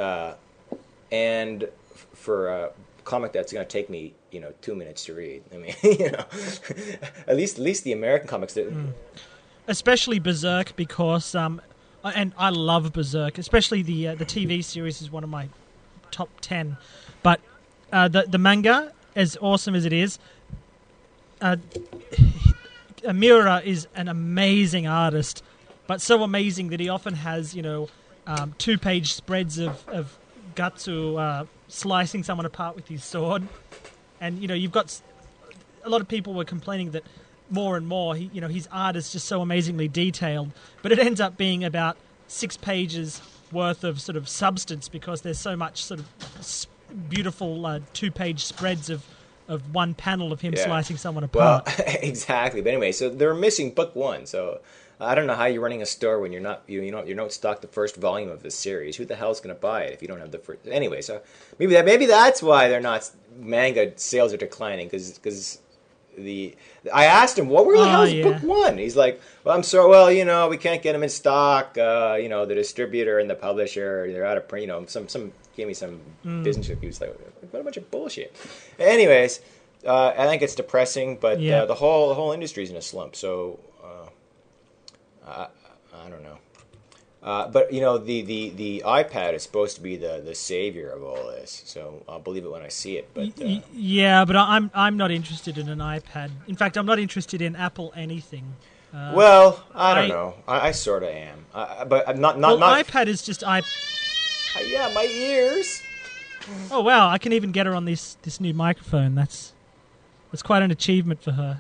[SPEAKER 2] And for a comic that's going to take me, 2 minutes to read. I mean, at least the American comics.
[SPEAKER 3] Especially Berserk, because and I love Berserk. Especially the TV series is one of my top 10. But the manga, as awesome as it is, Miura is an amazing artist, but so amazing that he often has 2-page spreads of Gatsu slicing someone apart with his sword. And you've got a lot of people were complaining that more and more his art is just so amazingly detailed, but it ends up being about 6 pages worth of sort of substance, because there's so much sort of beautiful 2-page spreads of one panel of him slicing someone apart.
[SPEAKER 2] Well, exactly. But anyway, so they're missing book 1. So I don't know how you're running a store when you're not stocked the first volume of this series. Who the hell's going to buy it if you don't have the first? Anyway, so maybe that's why they're not, manga sales are declining, because I asked him, what the hell is book 1? He's like, well, I'm sorry, we can't get them in stock. The distributor and the publisher, they're out of print. Some gave me some business reviews, like, what a bunch of bullshit. Anyways, I think it's depressing, but the whole industry's in a slump. So I don't know. But the iPad is supposed to be the savior of all this, so I'll believe it when I see it. But
[SPEAKER 3] yeah, but I'm not interested in an iPad. In fact, I'm not interested in Apple anything.
[SPEAKER 2] Well, I don't know. I sort of am, but I'm not.
[SPEAKER 3] Well,
[SPEAKER 2] not.
[SPEAKER 3] iPad is just
[SPEAKER 2] Yeah, my ears.
[SPEAKER 3] Oh wow! I can even get her on this new microphone. That's quite an achievement for her.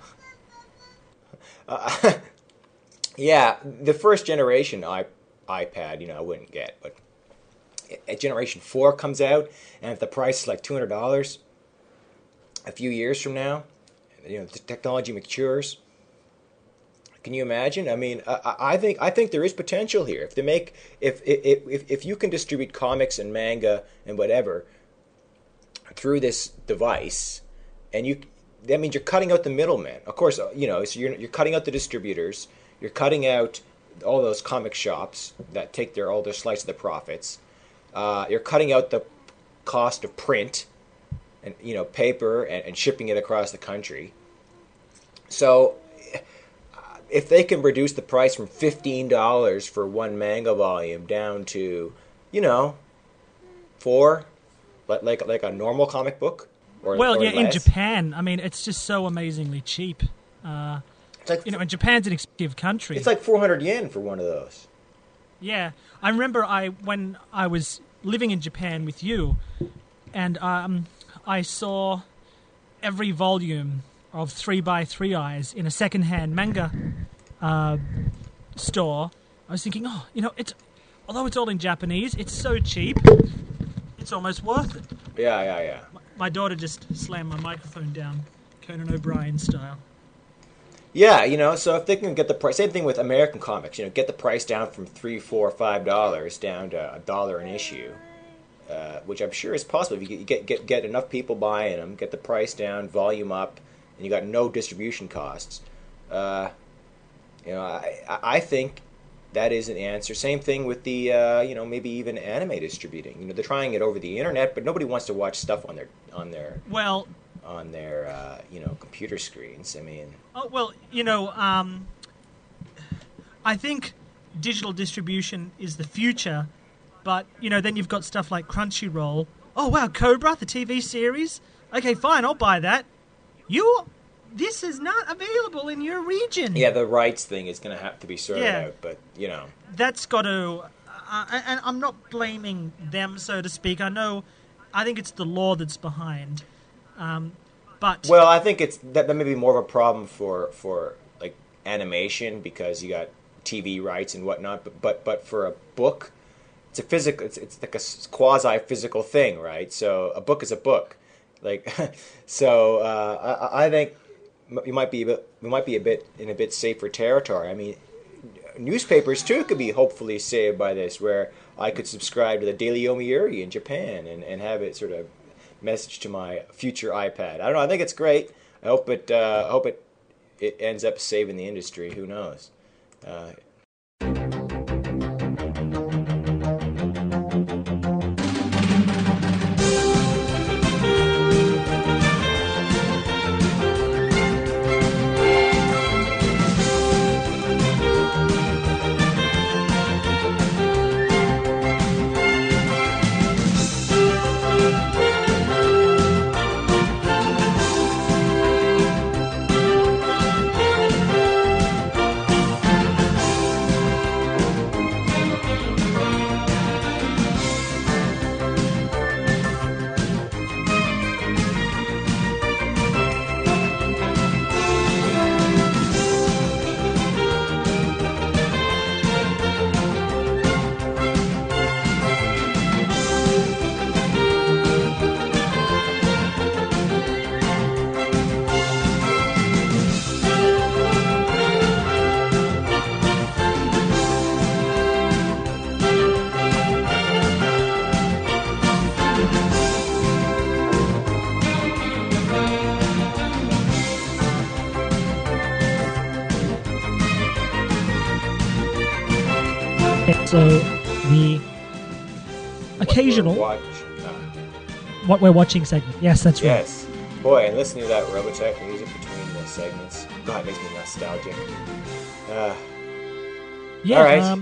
[SPEAKER 2] Yeah, the first generation iPad, I wouldn't get, but Generation 4 comes out, and if the price is like $200 a few years from now, the technology matures. Can you imagine? I mean, I think there is potential here. If you can distribute comics and manga and whatever through this device, and that means you're cutting out the middleman. Of course, so you're cutting out the distributors. You're cutting out all those comic shops that take all their slice of the profits. You're cutting out the cost of print and paper and shipping it across the country. So if they can reduce the price from $15 for one manga volume down to $4, like a normal comic book, or
[SPEAKER 3] in
[SPEAKER 2] less.
[SPEAKER 3] Japan, I mean, it's just so amazingly cheap.
[SPEAKER 2] It's like,
[SPEAKER 3] and Japan's an expensive country.
[SPEAKER 2] It's like 400 yen for one of those.
[SPEAKER 3] Yeah, I remember when I was living in Japan with you, and I saw every volume of 3x3 Eyes in a second-hand manga store. I was thinking, although it's all in Japanese, it's so cheap, it's almost worth it.
[SPEAKER 2] Yeah.
[SPEAKER 3] My daughter just slammed my microphone down, Conan O'Brien style.
[SPEAKER 2] Yeah, so if they can get the price, same thing with American comics, get the price down from $3, $4, $5 down to $1 an issue, which I'm sure is possible if you get enough people buying them, get the price down, volume up, and you got no distribution costs. I think that is an answer. Same thing with the maybe even anime distributing. They're trying it over the internet, but nobody wants to watch stuff on their computer screens. I mean,
[SPEAKER 3] I think digital distribution is the future, but then you've got stuff like Crunchyroll. Oh wow, Cobra, the TV series. Okay, fine, I'll buy that. This is not available in your region.
[SPEAKER 2] Yeah, the rights thing is going to have to be sorted out, but
[SPEAKER 3] that's got to. And I'm not blaming them, so to speak. I think it's the law that's behind. But
[SPEAKER 2] I think that may be more of a problem for like animation because you got TV rights and whatnot. But for a book, it's a physical. It's like a quasi physical thing, right? So a book is a book. Like, so I think we might be a bit in a bit safer territory. I mean, newspapers too could be hopefully saved by this, where I could subscribe to the Daily Yomiuri in Japan and have it sort of message to my future iPad. I don't know. I think it's great. I hope it ends up saving the industry. Who knows?
[SPEAKER 3] So the occasional what we're watching segment. Yes, that's right.
[SPEAKER 2] Yes. Boy, and listening to that Robotech music between the segments, God, it makes me nostalgic.
[SPEAKER 3] Yeah.
[SPEAKER 2] All right.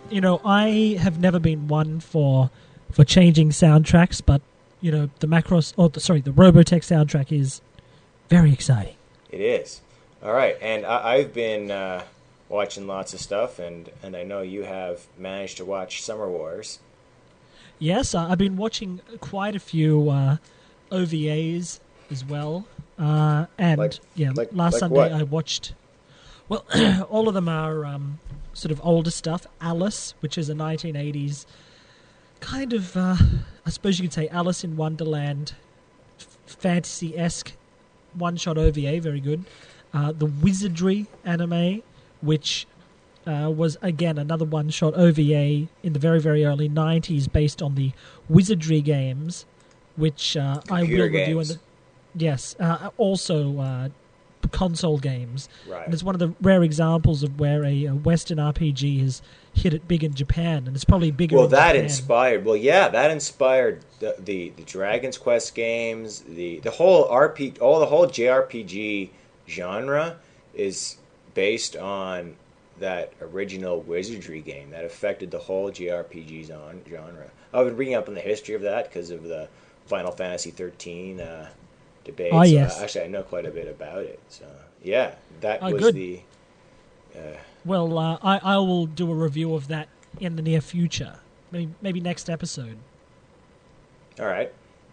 [SPEAKER 3] I have never been one for changing soundtracks, but the Macross, the Robotech soundtrack is very exciting.
[SPEAKER 2] It is. All right, and I've been watching lots of stuff, and I know you have managed to watch Summer Wars.
[SPEAKER 3] Yes, I've been watching quite a few OVAs as well, and last Sunday
[SPEAKER 2] what?
[SPEAKER 3] I watched. Well, all of them are sort of older stuff. Alice, which is a 1980s kind of, I suppose you could say Alice in Wonderland, fantasy-esque one-shot OVA, very good. The Wizardry anime, which was, again, another one-shot OVA in the very, very early 90s based on the Wizardry games, which I will review. Yes, also console games.
[SPEAKER 2] Right.
[SPEAKER 3] And it's one of the rare examples of where a Western RPG has hit it big in Japan, and it's probably bigger in Japan.
[SPEAKER 2] That inspired the Dragon's Quest games, the whole the whole JRPG genre is based on that original Wizardry game that affected the whole JRPG genre. I've been reading up on the history of that because of the Final Fantasy 13 debate.
[SPEAKER 3] Oh, yes.
[SPEAKER 2] Actually, I know quite a bit about it. So, yeah, that was
[SPEAKER 3] good.
[SPEAKER 2] the...
[SPEAKER 3] Well, I will do a review of that in the near future. Maybe next episode.
[SPEAKER 2] All right.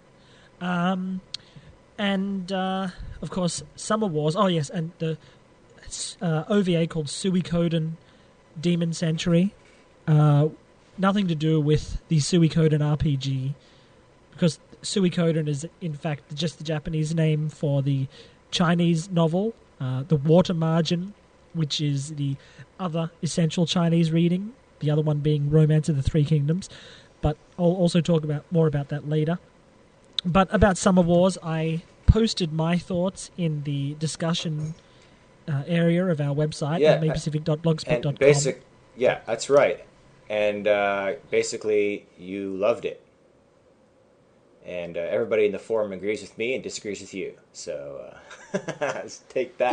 [SPEAKER 3] And, of course, Summer Wars. Oh, yes, and the OVA called Suikoden Demon Century. Nothing to do with the Suikoden RPG, because Suikoden is, in fact, just the Japanese name for the Chinese novel, The Water Margin, which is the other essential Chinese reading, the other one being Romance of the Three Kingdoms. But I'll also talk more about that later. But about Summer Wars, I posted my thoughts in the discussion area of our website, mapacific.blogspot.com.
[SPEAKER 2] Yeah, that's right. And basically, you loved it. And everybody in the forum agrees with me and disagrees with you. So let's take that.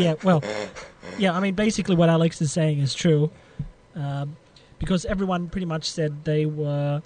[SPEAKER 3] I mean, basically what Alex is saying is true. Because everyone pretty much said they were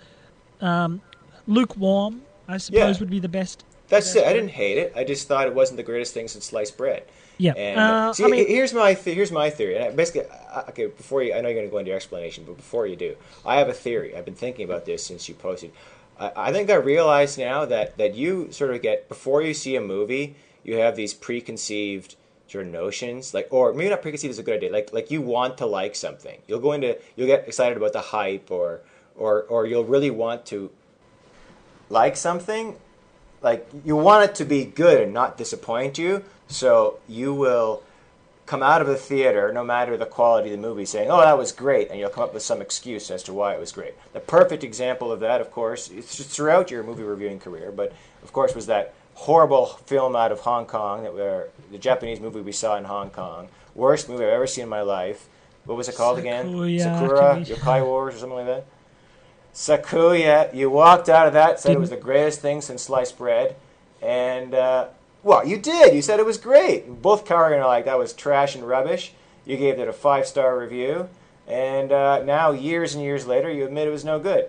[SPEAKER 3] lukewarm, I suppose, would be the best.
[SPEAKER 2] That's it. I didn't hate it. I just thought it wasn't the greatest thing since sliced bread.
[SPEAKER 3] Yeah.
[SPEAKER 2] And here's my theory. And basically, before you, I know you're going to go into your explanation, but before you do, I have a theory. I've been thinking about this since you posted. I think I realize now that you sort of get, before you see a movie, you have these preconceived sort of notions, or maybe not preconceived is a good idea. Like you want to like something. You'll get excited about the hype, or you'll really want to like something. Like you want it to be good and not disappoint you. So you will come out of the theater, no matter the quality of the movie, saying, "Oh, that was great," and you'll come up with some excuse as to why it was great. The perfect example of that, of course, it's just throughout your movie reviewing career, but of course, was that horrible film out of Hong Kong, the Japanese movie we saw in Hong Kong, worst movie I've ever seen in my life. What was it called again? Sakura Yokai Wars or something like that. Sakuya. You walked out of that, said it was the greatest thing since sliced bread, and. Well, you did. You said it was great. Both Kari and I like that was trash and rubbish. You gave it a 5-star review, and now years and years later, you admit it was no good.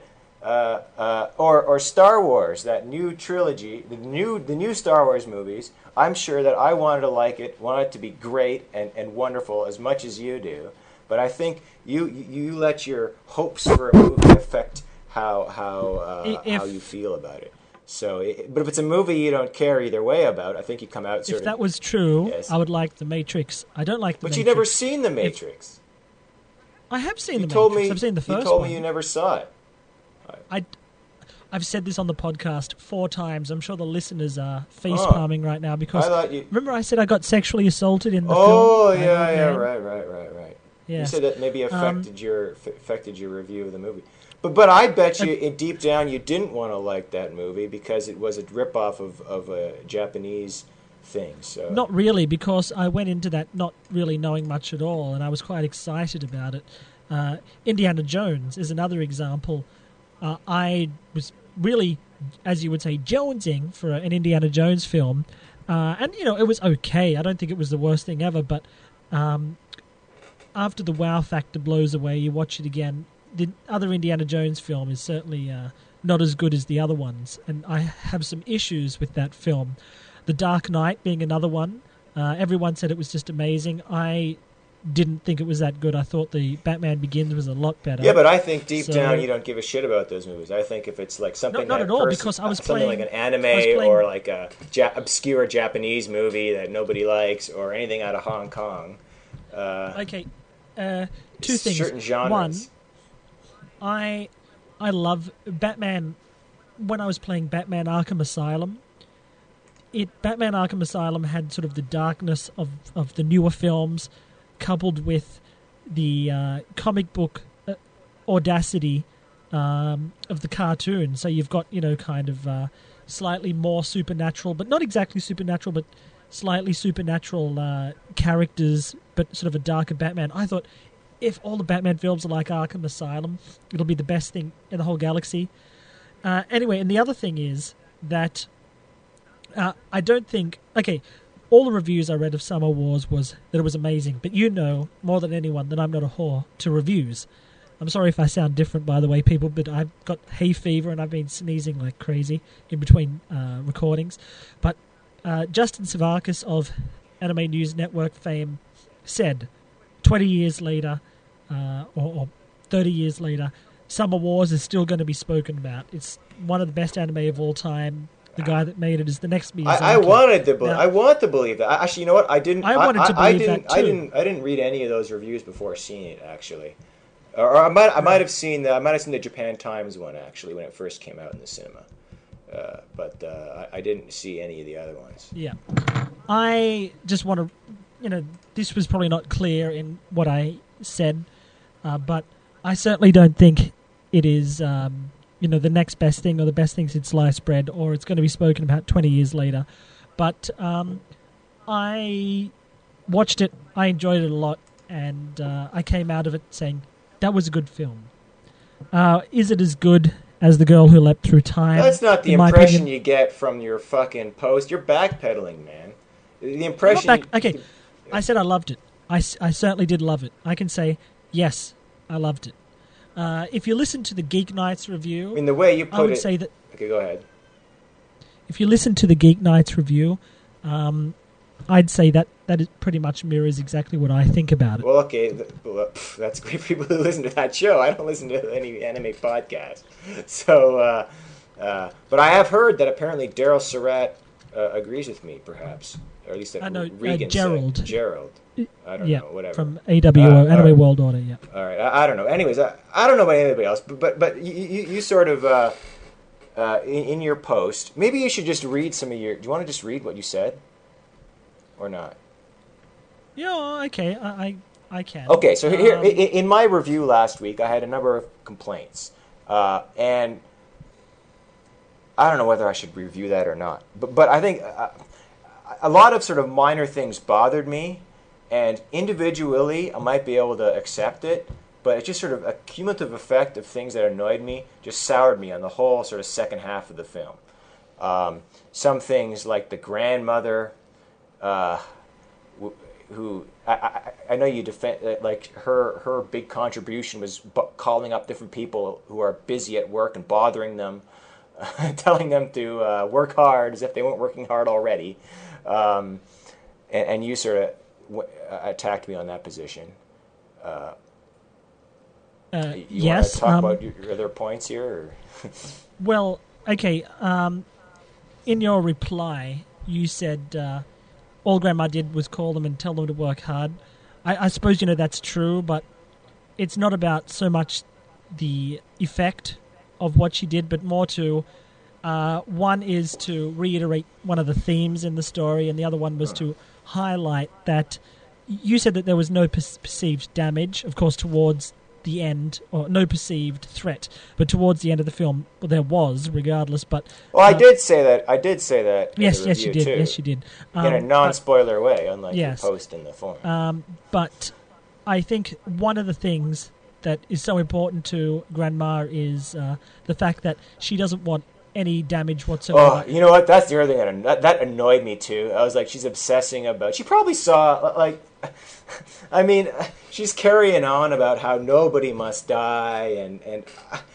[SPEAKER 2] Or Star Wars, that new trilogy, the new Star Wars movies. I'm sure that I wanted to like it, wanted it to be great and wonderful as much as you do. But I think you let your hopes for a movie affect how you feel about it. So, but if it's a movie you don't care either way about, I think you come out sort of...
[SPEAKER 3] If that was true, yes. I would like The Matrix. I don't like The Matrix.
[SPEAKER 2] But you've never seen The Matrix.
[SPEAKER 3] I have seen The Matrix. I've seen the first one.
[SPEAKER 2] You told me you never saw it.
[SPEAKER 3] I've said this on the podcast 4 times. I'm sure the listeners are face-palming right now because... Remember I said I got sexually assaulted in the film?
[SPEAKER 2] Oh, yeah, right.
[SPEAKER 3] Yes.
[SPEAKER 2] You said that maybe affected your review of the movie. But I bet you, deep down, you didn't want to like that movie because it was a ripoff of a Japanese thing. So
[SPEAKER 3] not really, because I went into that not really knowing much at all, and I was quite excited about it. Indiana Jones is another example. I was really, as you would say, jonesing for an Indiana Jones film, and it was okay. I don't think it was the worst thing ever, but after the wow factor blows away, you watch it again. the other Indiana Jones film is certainly not as good as the other ones, and I have some issues with that film. The Dark Knight being another one. Everyone said it was just amazing. I didn't think it was that good. I thought the Batman Begins was a lot better.
[SPEAKER 2] Yeah, but I think deep down you don't give a shit about those movies. I think if it's like something
[SPEAKER 3] not at all, because I was
[SPEAKER 2] something
[SPEAKER 3] playing,
[SPEAKER 2] like an anime or like a obscure Japanese movie that nobody likes or anything out of Hong Kong.
[SPEAKER 3] Okay, two things.
[SPEAKER 2] Certain genres.
[SPEAKER 3] One, I love Batman. When I was playing Batman Arkham Asylum, Batman Arkham Asylum had sort of the darkness of the newer films, coupled with the comic book audacity of the cartoon. So you've got, kind of slightly more supernatural, but not exactly supernatural, but slightly supernatural characters, but sort of a darker Batman. I thought, if all the Batman films are like Arkham Asylum, it'll be the best thing in the whole galaxy. Anyway, and the other thing is that I don't think... Okay, all the reviews I read of Summer Wars was that it was amazing, but you know more than anyone that I'm not a whore to reviews. I'm sorry if I sound different, by the way, people, but I've got hay fever and I've been sneezing like crazy in between recordings. But Justin Savakis of Anime News Network fame said 20 years later, or 30 years later, Summer Wars is still going to be spoken about. It's one of the best anime of all time. The guy that made it is the next Miyazaki.
[SPEAKER 2] I want to believe that. Actually, you know what? I didn't.
[SPEAKER 3] I wanted to believe that too.
[SPEAKER 2] I didn't read any of those reviews before seeing it. Actually, or I might have seen the Japan Times one actually when it first came out in the cinema. But I didn't see any of the other ones.
[SPEAKER 3] Yeah, I just want to. This was probably not clear in what I said, but I certainly don't think it is. The next best thing or the best thing since sliced bread, or it's going to be spoken about 20 years later. But I watched it, I enjoyed it a lot, and I came out of it saying, that was a good film. Is it as good as The Girl Who Leapt Through Time?
[SPEAKER 2] That's not the impression you get from your fucking post. You're backpedaling, man. The impression...
[SPEAKER 3] Okay, I said I loved it. I certainly did love it. I can say, yes, I loved it. If you listen to the Geek Nights review...
[SPEAKER 2] I mean, the way you put it...
[SPEAKER 3] I would say that...
[SPEAKER 2] Okay, go ahead.
[SPEAKER 3] If you listen to the Geek Nights review, I'd say that it pretty much mirrors exactly what I think about it.
[SPEAKER 2] Well, okay, that's great for people who listen to that show. I don't listen to any anime podcast. So, but I have heard that apparently Daryl Surratt agrees with me, perhaps. Or at least that Regan
[SPEAKER 3] Gerald.
[SPEAKER 2] said. Gerald. I don't know, whatever.
[SPEAKER 3] From AWO, Anime World Order, yeah.
[SPEAKER 2] All right, I don't know. Anyways, I don't know about anybody else, but you sort of, in your post, maybe you should just read some of your... Do you want to just read what you said? Or not?
[SPEAKER 3] Yeah, okay, I can.
[SPEAKER 2] Okay, so here, in my review last week, I had a number of complaints. And I don't know whether I should review that or not. But I think a lot of sort of minor things bothered me. And individually, I might be able to accept it, but it's just sort of a cumulative effect of things that annoyed me, just soured me on the whole sort of second half of the film. Some things like the grandmother, who I know you defend, like her big contribution was calling up different people who are busy at work and bothering them, telling them to work hard as if they weren't working hard already, and you sort of attacked me on that position. You
[SPEAKER 3] yes.
[SPEAKER 2] Want to talk about your other points here? Or?
[SPEAKER 3] Well, okay. In your reply, you said all Grandma did was call them and tell them to work hard. I suppose that's true, but it's not about so much the effect of what she did, but more to one is to reiterate one of the themes in the story, and the other one was to highlight that you said that there was no perceived damage, of course, towards the end, or no perceived threat, but towards the end of the film, well, there was, regardless. But
[SPEAKER 2] I did say that.
[SPEAKER 3] Yes, you did.
[SPEAKER 2] Too,
[SPEAKER 3] yes, you did.
[SPEAKER 2] In a non-spoiler way, unlike the post in the forum.
[SPEAKER 3] But I think one of the things that is so important to Grandma is the fact that she doesn't want any damage whatsoever.
[SPEAKER 2] Oh, you know what? That's the other thing that annoyed me too. I was like, she's obsessing about. She probably saw like, I mean, she's carrying on about how nobody must die, and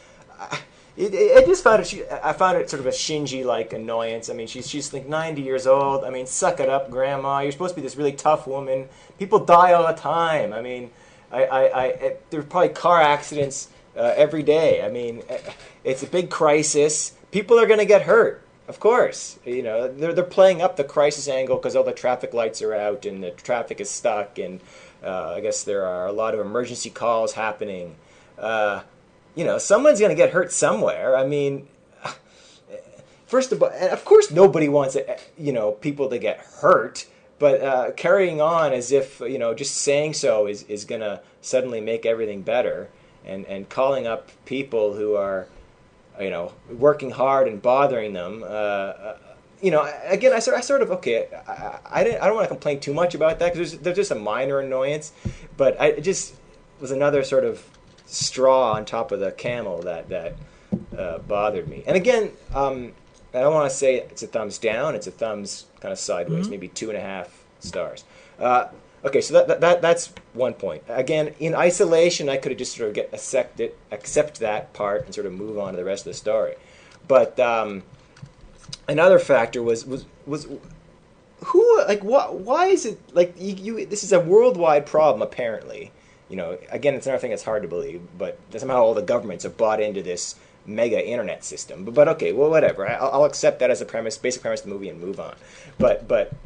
[SPEAKER 2] I just found it. I found it sort of a Shinji like annoyance. I mean, she's like 90 years old. I mean, suck it up, Grandma. You're supposed to be this really tough woman. People die all the time. I mean, there's probably car accidents every day. I mean, it's a big crisis. People are going to get hurt, of course. You know, they're playing up the crisis angle because all the traffic lights are out and the traffic is stuck, and I guess there are a lot of emergency calls happening. You know, someone's going to get hurt somewhere. I mean, first of all, and of course, nobody wants people to get hurt. But carrying on as if just saying so is going to suddenly make everything better, and calling up people who are working hard and bothering them. Again, I sort of okay. I don't want to complain too much about that because there's just a minor annoyance, but it just was another sort of straw on top of the camel that bothered me. And again, I don't want to say it's a thumbs down. It's a thumbs kind of sideways, maybe 2.5 stars. Okay, so that's one point. Again, in isolation, I could have just sort of accept that part and sort of move on to the rest of the story. But another factor was who, like, why is it like you this is a worldwide problem apparently. Again, it's another thing that's hard to believe, but somehow all the governments have bought into this mega internet system. But okay, well, whatever. I'll accept that as a basic premise of the movie and move on. But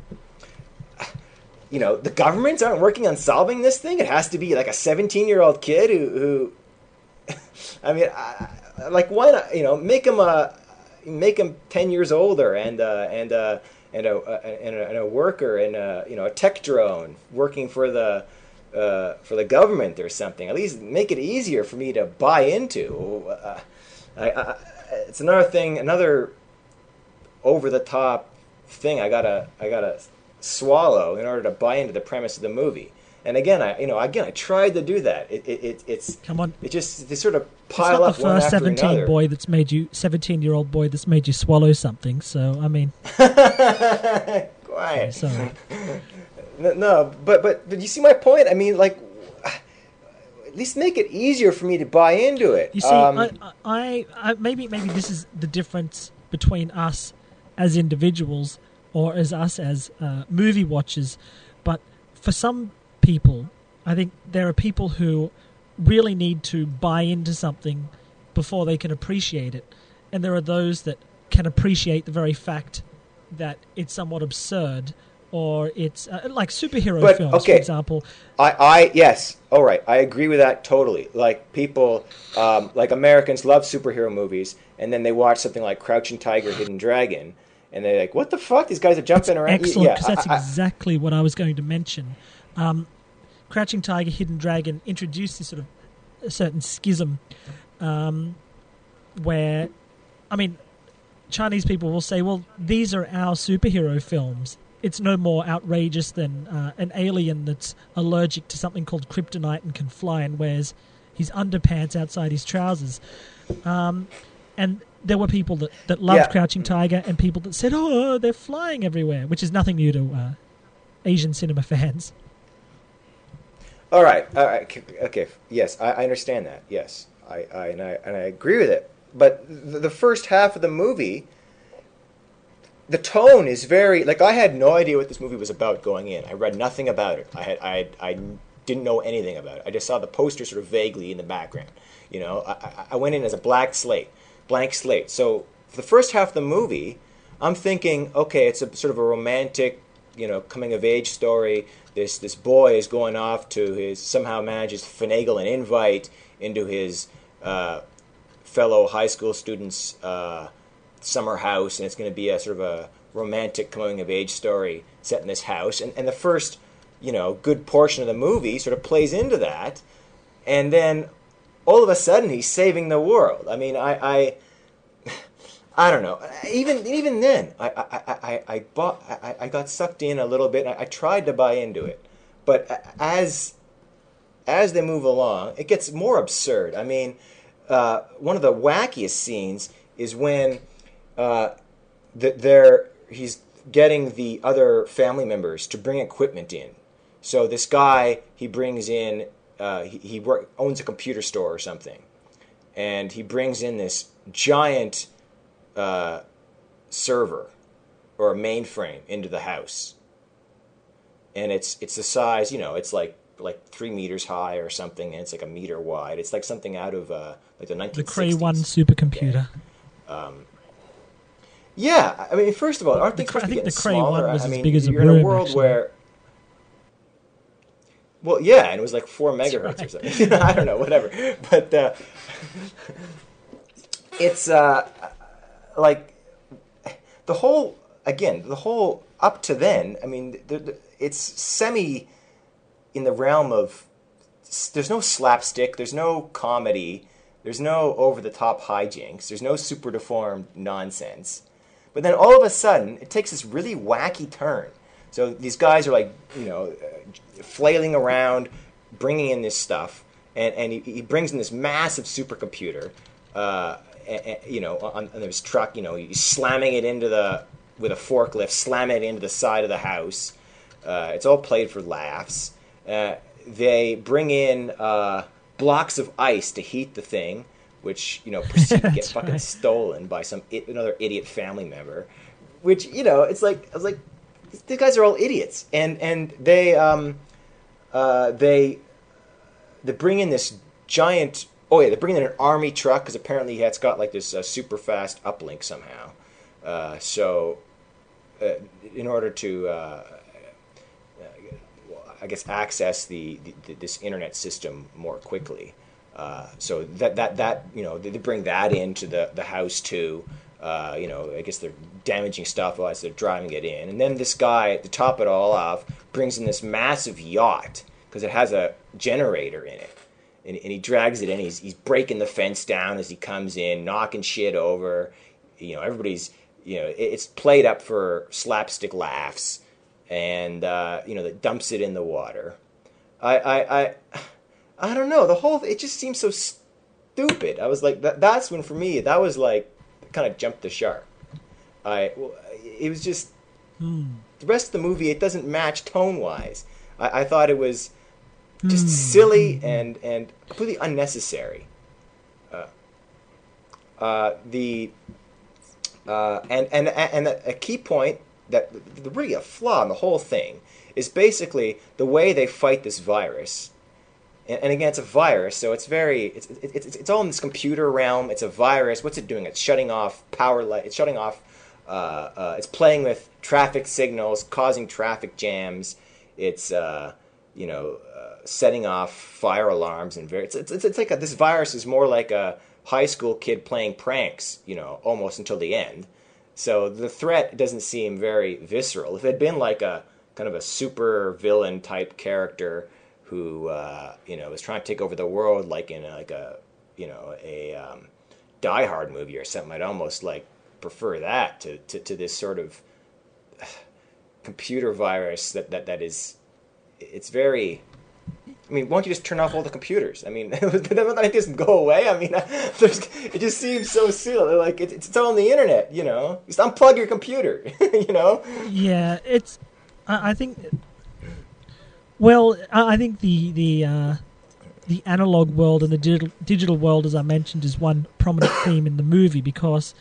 [SPEAKER 2] the governments aren't working on solving this thing. It has to be like a 17-year-old kid who I mean, like, why not? Make him 10 years older and a worker and a tech drone working for the government or something. At least make it easier for me to buy into. It's another thing, another over the top thing I gotta swallow in order to buy into the premise of the movie. And again, I tried to do that. It's
[SPEAKER 3] come on.
[SPEAKER 2] They sort of pile up one after another.
[SPEAKER 3] It's not the first 17-year-old boy that's made you swallow something. So I mean,
[SPEAKER 2] quiet.
[SPEAKER 3] Sorry.
[SPEAKER 2] No, but you see my point? I mean, like, at least make it easier for me to buy into it.
[SPEAKER 3] You see, I maybe this is the difference between us as individuals or as us as movie watchers. But for some people, I think there are people who really need to buy into something before they can appreciate it. And there are those that can appreciate the very fact that it's somewhat absurd, or it's like superhero films, for example.
[SPEAKER 2] Yes, all right, I agree with that totally. Like people, like Americans love superhero movies, and then they watch something like Crouching Tiger, Hidden Dragon, and they're like, "What the fuck? These guys are jumping around."
[SPEAKER 3] Excellent, because that's exactly what I was going to mention. Crouching Tiger, Hidden Dragon introduced this sort of a certain schism, where, I mean, Chinese people will say, "Well, these are our superhero films. It's no more outrageous than an alien that's allergic to something called kryptonite and can fly and wears his underpants outside his trousers." And there were people that loved Crouching Tiger and people that said, "Oh, they're flying everywhere," which is nothing new to Asian cinema fans.
[SPEAKER 2] All right, okay, yes, I understand that. Yes, I agree with it. But the first half of the movie, the tone is very, like, I had no idea what this movie was about going in. I read nothing about it. I didn't know anything about it. I just saw the poster sort of vaguely in the background. I went in as a blank slate. So for the first half of the movie, I'm thinking, okay, it's a sort of a romantic, coming of age story. This boy is going off to somehow manages to finagle an invite into his fellow high school students' summer house, and it's going to be a sort of a romantic coming of age story set in this house. And the first, good portion of the movie sort of plays into that, and then all of a sudden he's saving the world. I mean, I don't know. Even then, I got sucked in a little bit. I tried to buy into it, but as they move along, it gets more absurd. I mean, one of the wackiest scenes is when he's getting the other family members to bring equipment in. So this guy, he brings in, owns a computer store or something, and he brings in this giant server or a mainframe into the house, and it's the size, it's like 3 meters high or something, and it's like a meter wide. It's like something out of like the 1960s.
[SPEAKER 3] The Cray 1 supercomputer.
[SPEAKER 2] Yeah, I mean, first of all, aren't things supposed to be getting smaller?
[SPEAKER 3] I think the Cray 1 was
[SPEAKER 2] as
[SPEAKER 3] big as a
[SPEAKER 2] you're in
[SPEAKER 3] room,
[SPEAKER 2] a world
[SPEAKER 3] actually.
[SPEAKER 2] where... Well, yeah, and it was like 4 megahertz or something. I don't know, whatever. But it's like the whole up to then, I mean, it's semi in the realm of... There's no slapstick, there's no comedy, there's no over-the-top hijinks, there's no super deformed nonsense. But then all of a sudden, it takes this really wacky turn. So these guys are like, flailing around, bringing in this stuff, and he brings in this massive supercomputer, on his truck. He's slamming it with a forklift, slamming it into the side of the house. It's all played for laughs. They bring in blocks of ice to heat the thing, which proceed to get fucking stolen by another idiot family member. Which it's like, I was like, these guys are all idiots, and they bring in this giant. Oh yeah, they bring in an army truck because apparently it's got like this super fast uplink somehow. In order to, I guess, access this internet system more quickly. So they bring that into the house too. I guess they're damaging stuff as they're driving it in. And then this guy, to top it all off, brings in this massive yacht because it has a generator in it. And he drags it in. He's breaking the fence down as he comes in, knocking shit over. Everybody's, it's played up for slapstick laughs. And, that dumps it in the water. I don't know. It just seems so stupid. I was like, that's when, for me, that was like, kind of jumped the shark. It was just the rest of the movie. It doesn't match tone wise. I thought it was just silly and completely unnecessary. And a key point that really a flaw in the whole thing is basically the way they fight this virus. And again, it's a virus, so it's all in this computer realm. It's a virus. What's it doing? It's shutting off power light. It's shutting off. It's playing with traffic signals, causing traffic jams. It's setting off fire alarms and it's like this virus is more like a high school kid playing pranks. Almost until the end. So the threat doesn't seem very visceral. If it had been like a kind of a super villain type character who was trying to take over the world, like in a Die Hard movie or something, I'd almost like prefer that to this sort of computer virus that is. It's very. I mean, why don't you just turn off all the computers? I mean, that just go away. I mean, it just seems so silly. Like it's all on the internet, Just unplug your computer,
[SPEAKER 3] Yeah, it's. I think. Well, I think the analog world and the digital world, as I mentioned, is one prominent theme in the movie because,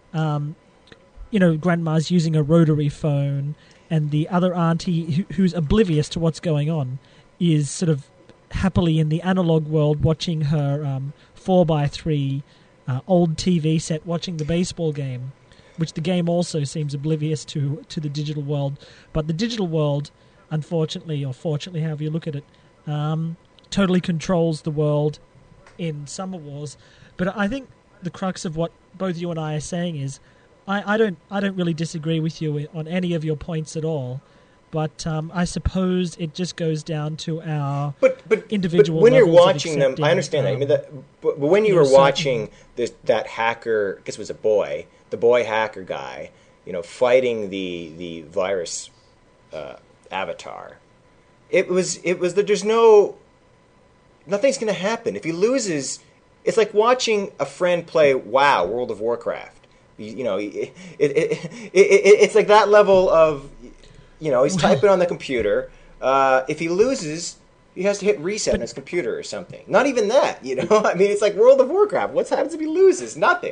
[SPEAKER 3] Grandma's using a rotary phone, and the other auntie who's oblivious to what's going on is sort of happily in the analog world watching her 4x3 old TV set, watching the baseball game, which the game also seems oblivious to the digital world. But the digital world, unfortunately, or fortunately, however you look at it, totally controls the world in Summer Wars. But I think the crux of what both you and I are saying is, I don't really disagree with you on any of your points at all. But I suppose it just goes down to our individual.
[SPEAKER 2] But when you're
[SPEAKER 3] levels of
[SPEAKER 2] watching them, I understand that. I mean, but when you were watching that hacker, I guess it was the boy hacker guy, fighting the virus avatar, it was that there's nothing's going to happen if he loses. It's like watching a friend play WoW, World of Warcraft, It's like that level of, he's typing on the computer. If he loses, he has to hit reset on his computer or something. Not even that, I mean, it's like World of Warcraft. What happens if he loses? Nothing.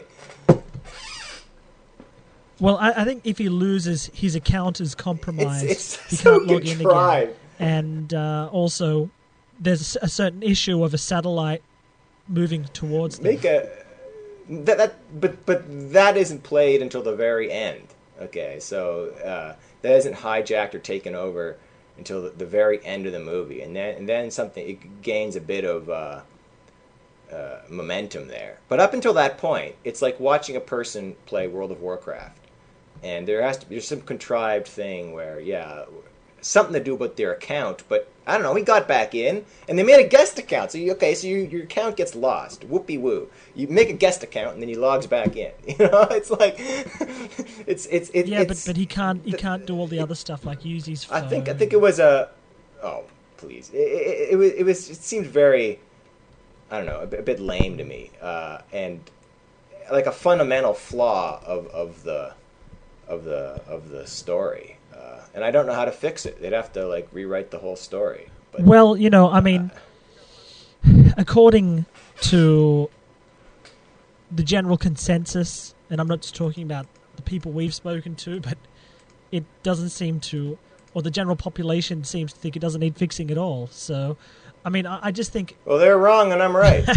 [SPEAKER 3] Well, I think if he loses, his account is compromised. He
[SPEAKER 2] so
[SPEAKER 3] can't log in again. And also, there's a certain issue of a satellite moving towards them.
[SPEAKER 2] But that isn't played until the very end. Okay, so that isn't hijacked or taken over until the very end of the movie, and then something, it gains a bit of momentum there. But up until that point, it's like watching a person play World of Warcraft, and there's some contrived thing where something to do with their account, but I don't know, he got back in, and they made a guest account. So your account gets lost. Whoopee woo. You make a guest account, and then he logs back in. It's like
[SPEAKER 3] but he can't do all the other stuff like use his phone.
[SPEAKER 2] I think it was please. It seemed very, I don't know, a bit lame to me, and like a fundamental flaw of the story. And I don't know how to fix it. They'd have to like rewrite the whole story. But,
[SPEAKER 3] well, I mean, according to the general consensus, and I'm not just talking about the people we've spoken to, but it doesn't seem to, or the general population seems to think it doesn't need fixing at all. So, I mean, I just think.
[SPEAKER 2] Well, they're wrong, and I'm right.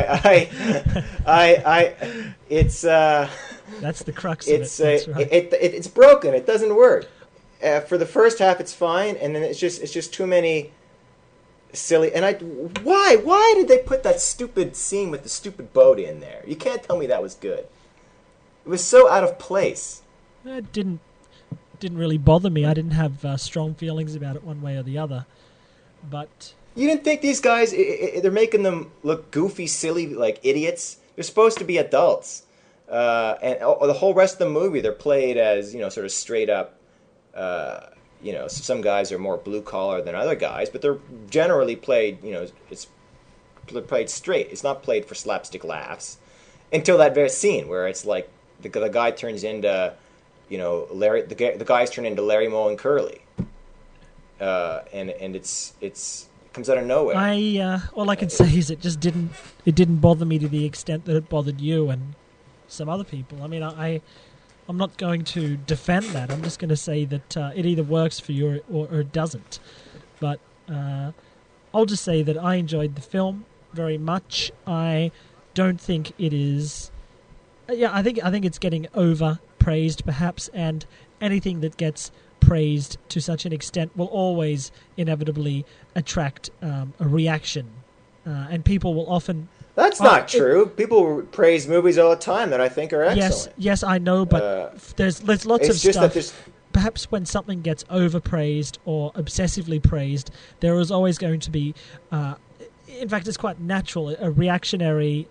[SPEAKER 2] It's.
[SPEAKER 3] That's the crux of it. That's right.
[SPEAKER 2] It's broken. It doesn't work. For the first half, it's fine, and then it's just too many silly. And why did they put that stupid scene with the stupid boat in there? You can't tell me that was good. It was so out of place.
[SPEAKER 3] It didn't really bother me. I didn't have strong feelings about it one way or the other. But
[SPEAKER 2] you didn't think these guys? They're making them look goofy, silly, like idiots. They're supposed to be adults, and the whole rest of the movie, they're played as sort of straight up. Some guys are more blue collar than other guys, but they're generally played. It's played straight. It's not played for slapstick laughs until that very scene where it's like the guy turns into, Larry. The guys turn into Larry, Moe, and Curly, and it comes out of nowhere.
[SPEAKER 3] All I can say is it didn't bother me to the extent that it bothered you and some other people. I mean, I'm not going to defend that. I'm just going to say that it either works for you or it doesn't. But I'll just say that I enjoyed the film very much. I don't think it is. I think it's getting overpraised, perhaps, and anything that gets praised to such an extent will always inevitably attract a reaction, and people will often.
[SPEAKER 2] That's not true. People praise movies all the time that I think are excellent.
[SPEAKER 3] Yes, I know, but there's lots of stuff. Perhaps when something gets overpraised or obsessively praised, there is always going to be, in fact, it's quite natural. A reactionary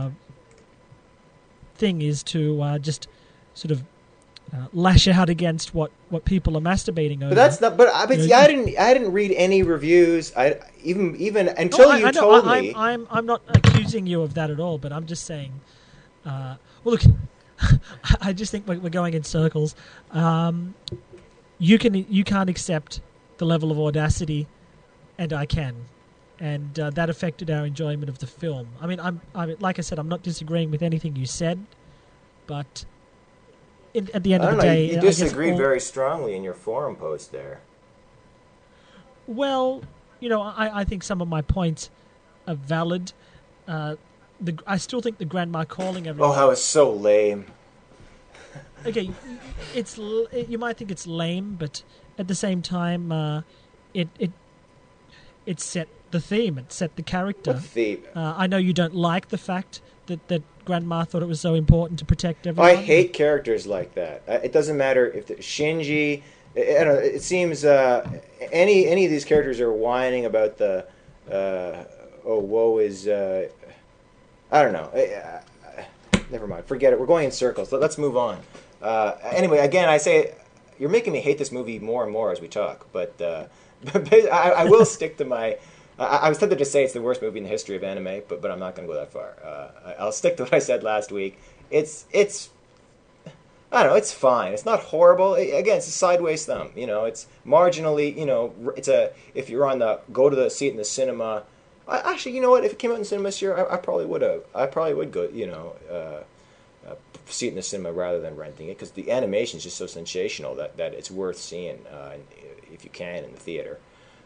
[SPEAKER 3] thing is to just sort of lash out against what people are masturbating over.
[SPEAKER 2] But that's not. But I didn't read any reviews. Even until you told me.
[SPEAKER 3] I'm not accusing you of that at all. But I'm just saying. Well, look, I just think we're going in circles. You can't accept the level of audacity, and I can, and that affected our enjoyment of the film. I mean, I'm like I said, I'm not disagreeing with anything you said, but. At the end of the day,
[SPEAKER 2] you disagreed very strongly in your forum post there.
[SPEAKER 3] Well, I think some of my points are valid. I still think the grandma calling everyone.
[SPEAKER 2] Oh, how it's so lame.
[SPEAKER 3] Okay, you might think it's lame, but at the same time, it set the theme, it set the character.
[SPEAKER 2] What theme?
[SPEAKER 3] I know you don't like the fact that Grandma thought it was so important to protect everyone.
[SPEAKER 2] I hate characters like that. It doesn't matter if Shinji. I don't know, it seems any of these characters are whining about the woe is. I don't know. Never mind. Forget it. We're going in circles. Let's move on. Anyway, again, I say you're making me hate this movie more and more as we talk. But I will stick to my. I was tempted to say it's the worst movie in the history of anime, but I'm not going to go that far. I'll stick to what I said last week. It's I don't know. It's fine. It's not horrible. Again, it's a sideways thumb. It's marginally. It's a if you're on the go to the see it in the cinema. Actually, you know what? If it came out in the cinema this year, I probably would have. I probably would go. See it in the cinema rather than renting it because the animation is just so sensational that it's worth seeing if you can in the theater.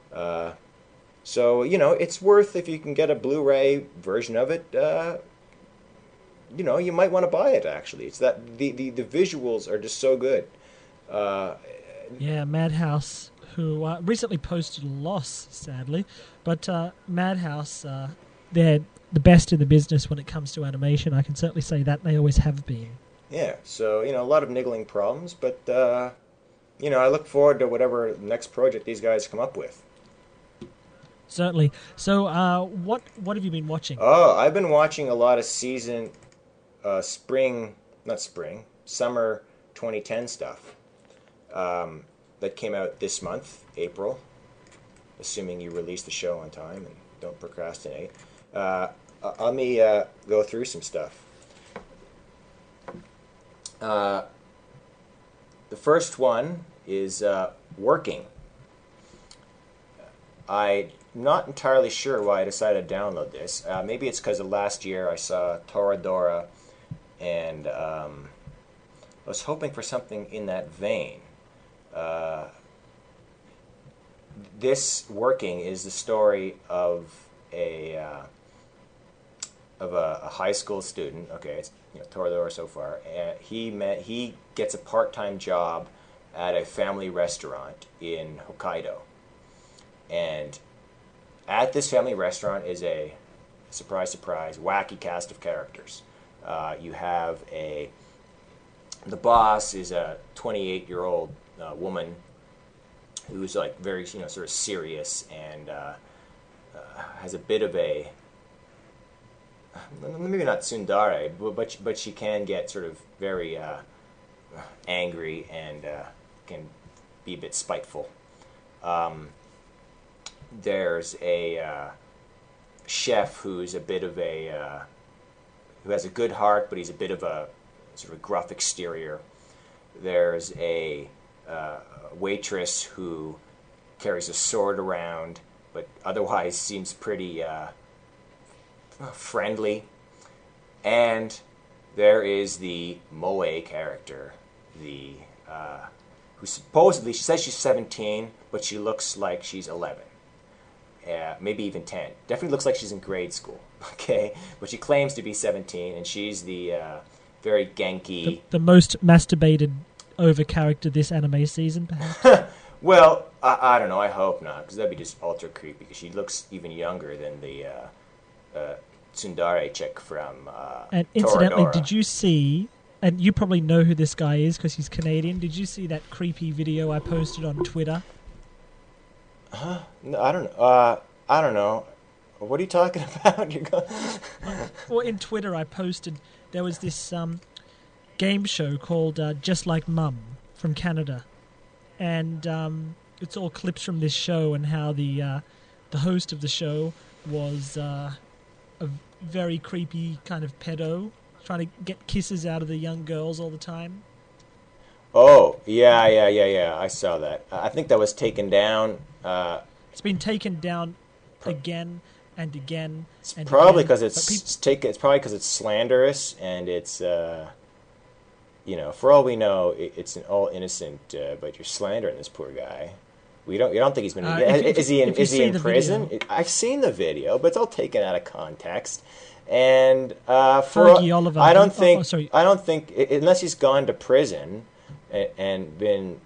[SPEAKER 2] So it's worth if you can get a Blu-ray version of it. You might want to buy it. Actually, it's that the visuals are just so good.
[SPEAKER 3] Yeah, Madhouse, who recently posted a loss, sadly, but Madhouse, they're the best in the business when it comes to animation. I can certainly say that they always have been.
[SPEAKER 2] Yeah, so a lot of niggling problems, but I look forward to whatever next project these guys come up with.
[SPEAKER 3] Certainly. So, what have you been watching?
[SPEAKER 2] Oh, I've been watching a lot of summer 2010 stuff that came out this month, April, assuming you release the show on time and don't procrastinate. Let me go through some stuff. The first one is Working. I'm not entirely sure why I decided to download this. Maybe it's because of last year I saw Toradora, and I was hoping for something in that vein. This Working is the story of a high school student. Okay, it's Toradora so far. He gets a part-time job at a family restaurant in Hokkaido, and at this family restaurant is a surprise, wacky cast of characters. You have the boss is a 28-year-old woman who's like very sort of serious and has a bit of a maybe not tsundere, but she can get sort of very angry and can be a bit spiteful. There's a chef who's a bit of who has a good heart, but he's a bit of a sort of gruff exterior. There's a waitress who carries a sword around, but otherwise seems pretty friendly. And there is the Moe character, who supposedly, she says she's 17, but she looks like she's 11. Maybe even 10. Definitely looks like she's in grade school, okay? But she claims to be 17, and she's the very Genki...
[SPEAKER 3] The most masturbated over character this anime season, perhaps?
[SPEAKER 2] Well, I don't know. I hope not, because that'd be just ultra creepy, because she looks even younger than the tsundere chick from
[SPEAKER 3] And incidentally,
[SPEAKER 2] Toradora.
[SPEAKER 3] did you see... And you probably know who this guy is because he's Canadian. Did you see that creepy video I posted on Twitter?
[SPEAKER 2] Huh? No, I don't know. What are you talking about?
[SPEAKER 3] Well, in Twitter I posted there was this game show called Just Like Mum from Canada, and it's all clips from this show and how the host of the show was a very creepy kind of pedo, trying to get kisses out of the young girls all the time.
[SPEAKER 2] Oh, yeah. I saw that. I think that was taken down.
[SPEAKER 3] It's been taken down again and again. And
[SPEAKER 2] probably
[SPEAKER 3] again.
[SPEAKER 2] because it's probably because it's slanderous and it's for all we know it's an all innocent, but you're slandering this poor guy. You don't think he's been? Is he in prison? I've seen the video, but it's all taken out of context. And
[SPEAKER 3] Fergie Oliver,
[SPEAKER 2] I don't think unless he's gone to prison and been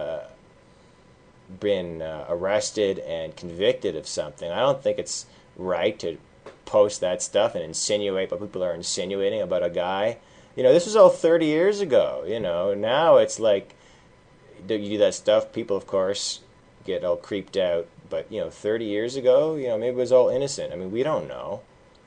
[SPEAKER 2] arrested and convicted of something, I don't think it's right to post that stuff and insinuate what people are insinuating about a guy. This was all 30 years ago. Now it's like you do that stuff, people of course get all creeped out. But 30 years ago, maybe it was all innocent. I mean, we don't know.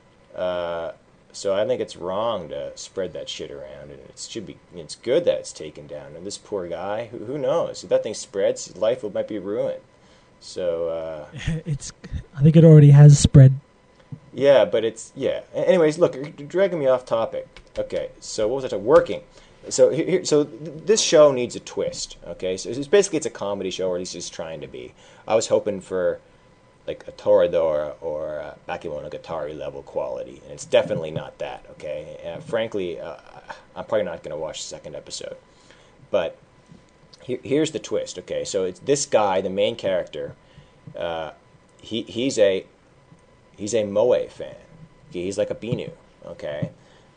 [SPEAKER 2] So I think it's wrong to spread that shit around, and it's good that it's taken down. And this poor guy, who knows? If that thing spreads, his life might be ruined. So
[SPEAKER 3] I think it already has spread.
[SPEAKER 2] Yeah, but Anyways, look, you're dragging me off topic. Okay, so what was I talking? Working. This show needs a twist. Okay, so it's a comedy show, or at least it's trying to be. I was hoping for like a Toradora or a Bakemonogatari level quality, and it's definitely not that. Okay, frankly, I'm probably not going to watch the second episode. But here's the twist. Okay, so it's this guy, the main character. He's a Moe fan. He's like a Binu. Okay,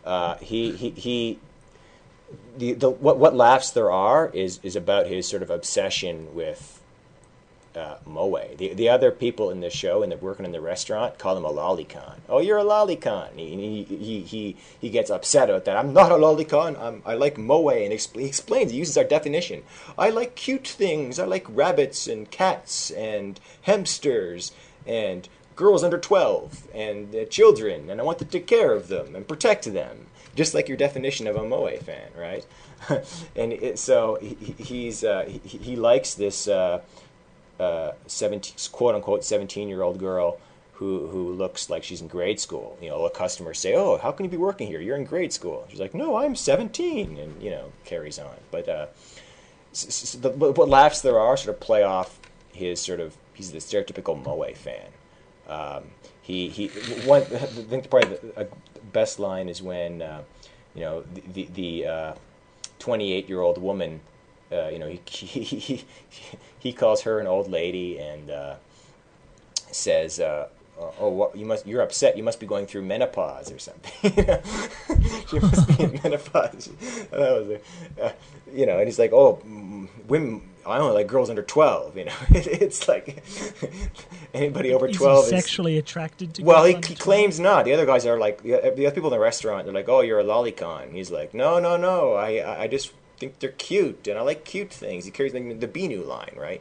[SPEAKER 2] what laughs there are is about his sort of obsession with Moe. The other people in the show and they're working in the restaurant call him a lolicon. Oh, you're a lolicon. He gets upset about that. I'm not a lolicon. I like Moe, and he explains. He uses our definition. I like cute things. I like rabbits and cats and hamsters and girls under 12 and children, and I want to take care of them and protect them, just like your definition of a Moe fan, right? And so he likes this 17, quote unquote 17-year-old girl who looks like she's in grade school. You know, a customer say, "Oh, how can you be working here? You're in grade school." She's like, "No, I'm 17," and carries on. But what laughs there are sort of play off he's the stereotypical Moe fan. I think probably the best line is when the 28-year-old woman, he calls her an old lady and says, you're upset. You must be going through menopause or something. She must be in menopause. That was and he's like, "Oh, women. I only like girls under 12." It's like anybody over 12
[SPEAKER 3] is sexually attracted to.
[SPEAKER 2] Well, he claims not. The other guys are like the other people in the restaurant. They're like, "Oh, you're a lolicon." He's like, "No. I just think they're cute, and I like cute things." He carries the Binu line, right?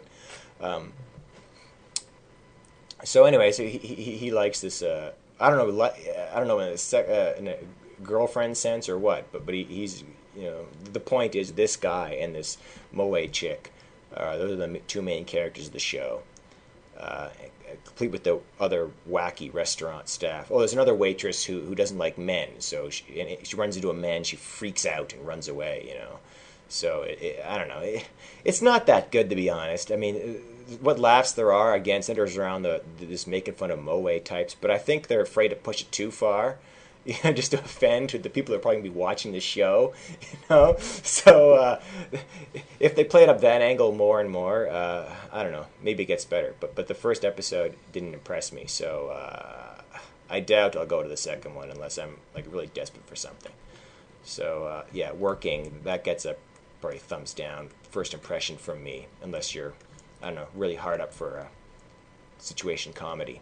[SPEAKER 2] So anyway, so he likes this. I don't know in a girlfriend sense or what, but he's the point is this guy and this Moe chick. Those are the two main characters of the show, complete with the other wacky restaurant staff. Oh, there's another waitress who doesn't like men, so she runs into a man, she freaks out and runs away. So I don't know. It's not that good, to be honest. I mean, what laughs there are again centers around this making fun of Moe types, but I think they're afraid to push it too far. Just to offend the people that are probably going to be watching the show, So if they play it up that angle more and more, I don't know, maybe it gets better. But the first episode didn't impress me, so I doubt I'll go to the second one unless I'm like really desperate for something. So working, that gets a probably thumbs down first impression from me, unless you're, I don't know, really hard up for a situation comedy.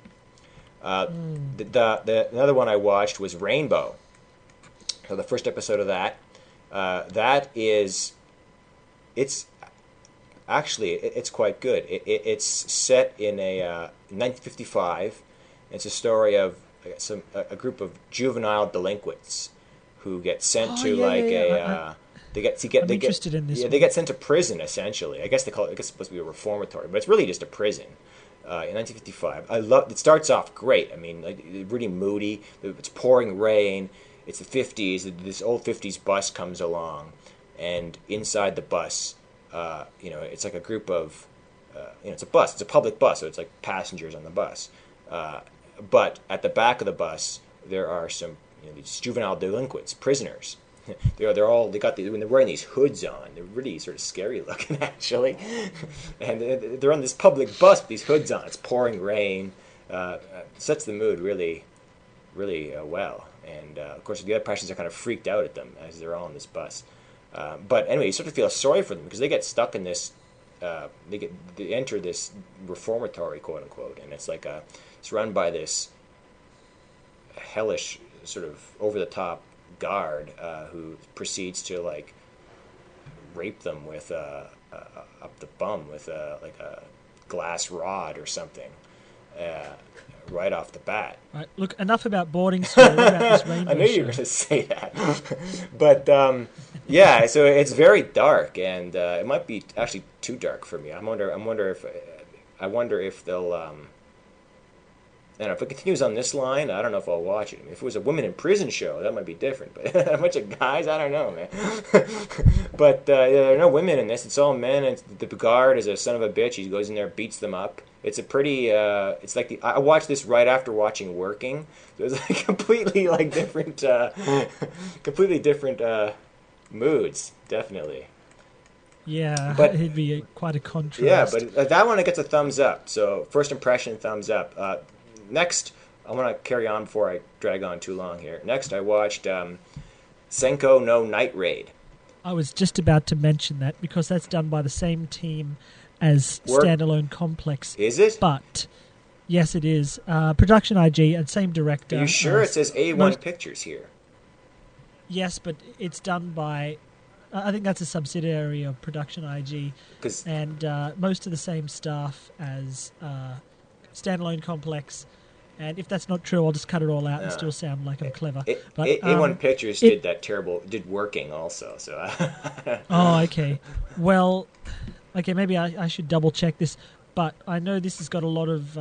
[SPEAKER 2] Another one I watched was Rainbow. So the first episode of that, it's quite good. It's set in 1955. It's a story of a group of juvenile delinquents who get sent they get
[SPEAKER 3] interested in this.
[SPEAKER 2] Yeah, they get sent to prison essentially. I guess they call it. I guess it's supposed to be a reformatory, but it's really just a prison. In 1955, it starts off great. I mean, like, really moody. It's pouring rain. It's the 50s. This old 50s bus comes along, and inside the bus, it's like a group of, it's a bus. It's a public bus, so it's like passengers on the bus. But at the back of the bus, there are some these juvenile delinquents, prisoners. When they're wearing these hoods on, they're really sort of scary looking actually, and they're on this public bus with these hoods on. It's pouring rain, sets the mood really, really well. And of course, the other passengers are kind of freaked out at them as they're all on this bus. But anyway, you sort of feel sorry for them because they get stuck in this. They enter this reformatory, quote unquote, and it's run by this hellish sort of over the top guard who proceeds to like rape them with up the bum with like a glass rod or something right off the bat.
[SPEAKER 3] Right, look, enough about boarding school. About this Rainbow
[SPEAKER 2] I knew you were going to say that, but so it's very dark, and it might be actually too dark for me. I wonder if they'll And if it continues on this line, I don't know if I'll watch it. If it was a women in prison show, that might be different. But a bunch of guys, I don't know, man. But there are no women in this. It's all men. And the guard is a son of a bitch. He goes in there, beats them up. It's a pretty. It's like I watched this right after watching Working. So it was like completely like different, completely different moods. Definitely.
[SPEAKER 3] Yeah,
[SPEAKER 2] but
[SPEAKER 3] it'd be quite a contrast.
[SPEAKER 2] Yeah, but that one it gets a thumbs up. So first impression, thumbs up. Next, I want to carry on before I drag on too long here. Next, I watched Senko no Night Raid.
[SPEAKER 3] I was just about to mention that because that's done by the same team as Standalone Complex.
[SPEAKER 2] Is it?
[SPEAKER 3] But, yes, it is. Production IG and same director.
[SPEAKER 2] Are you sure? It says A1 Pictures here.
[SPEAKER 3] Yes, but it's done by... I think that's a subsidiary of Production IG. And most of the same staff as Standalone Complex. And if that's not true, I'll just cut it all out and still sound like I'm clever.
[SPEAKER 2] But A1 Pictures did Working also. So.
[SPEAKER 3] Oh, okay. Well, okay, maybe I should double check this. But I know this has got a lot of...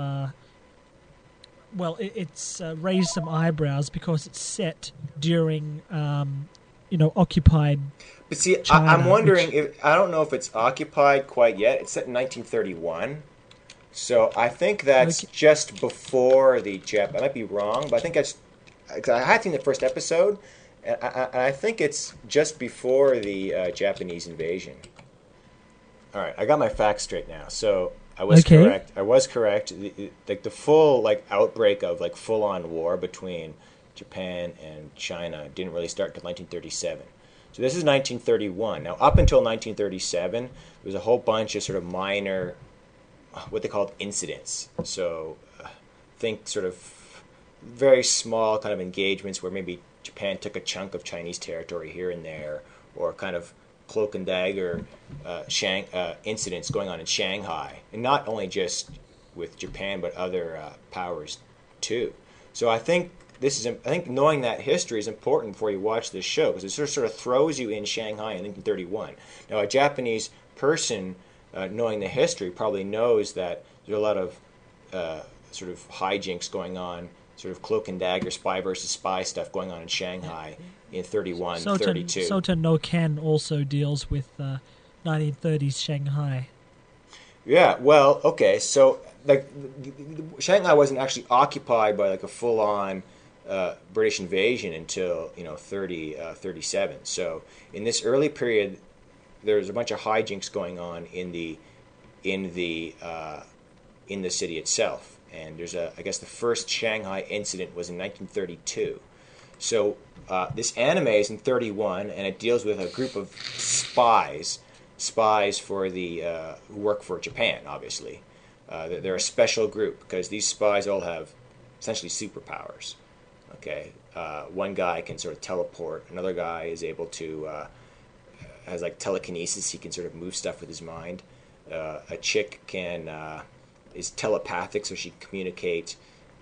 [SPEAKER 3] it's raised some eyebrows because it's set during, occupied...
[SPEAKER 2] But see,
[SPEAKER 3] China,
[SPEAKER 2] I'm wondering I don't know if it's occupied quite yet. It's set in 1931. So I think that's just before the Jap. I might be wrong, but I think that's... I had seen the first episode, and I think it's just before the Japanese invasion. All right, I got my facts straight now. So I was correct. I was correct. The full outbreak of full-on war between Japan and China didn't really start until 1937. So this is 1931. Now, up until 1937, there was a whole bunch of sort of minor, what they called incidents. So think sort of very small kind of engagements where maybe Japan took a chunk of Chinese territory here and there, or kind of cloak and dagger incidents going on in Shanghai. And not only just with Japan, but other powers too. So I think knowing that history is important before you watch this show, because it sort of throws you in Shanghai in 1931. Now, a Japanese person knowing the history probably knows that there are a lot of sort of hijinks going on, sort of cloak and dagger, spy versus spy stuff going on in Shanghai in 31, 32.
[SPEAKER 3] Sota no Ken also deals with 1930s Shanghai.
[SPEAKER 2] Yeah, well, okay, so Shanghai wasn't actually occupied by a full-on British invasion until 37. So in this early period, there's a bunch of hijinks going on in the city itself. And there's I guess the first Shanghai incident was in 1932. So this anime is in 31, and it deals with a group of spies for the who work for Japan. Obviously, they're a special group because these spies all have essentially superpowers. Okay, one guy can sort of teleport. Another guy is able to has telekinesis. He can sort of move stuff with his mind. A chick is telepathic, so she can communicate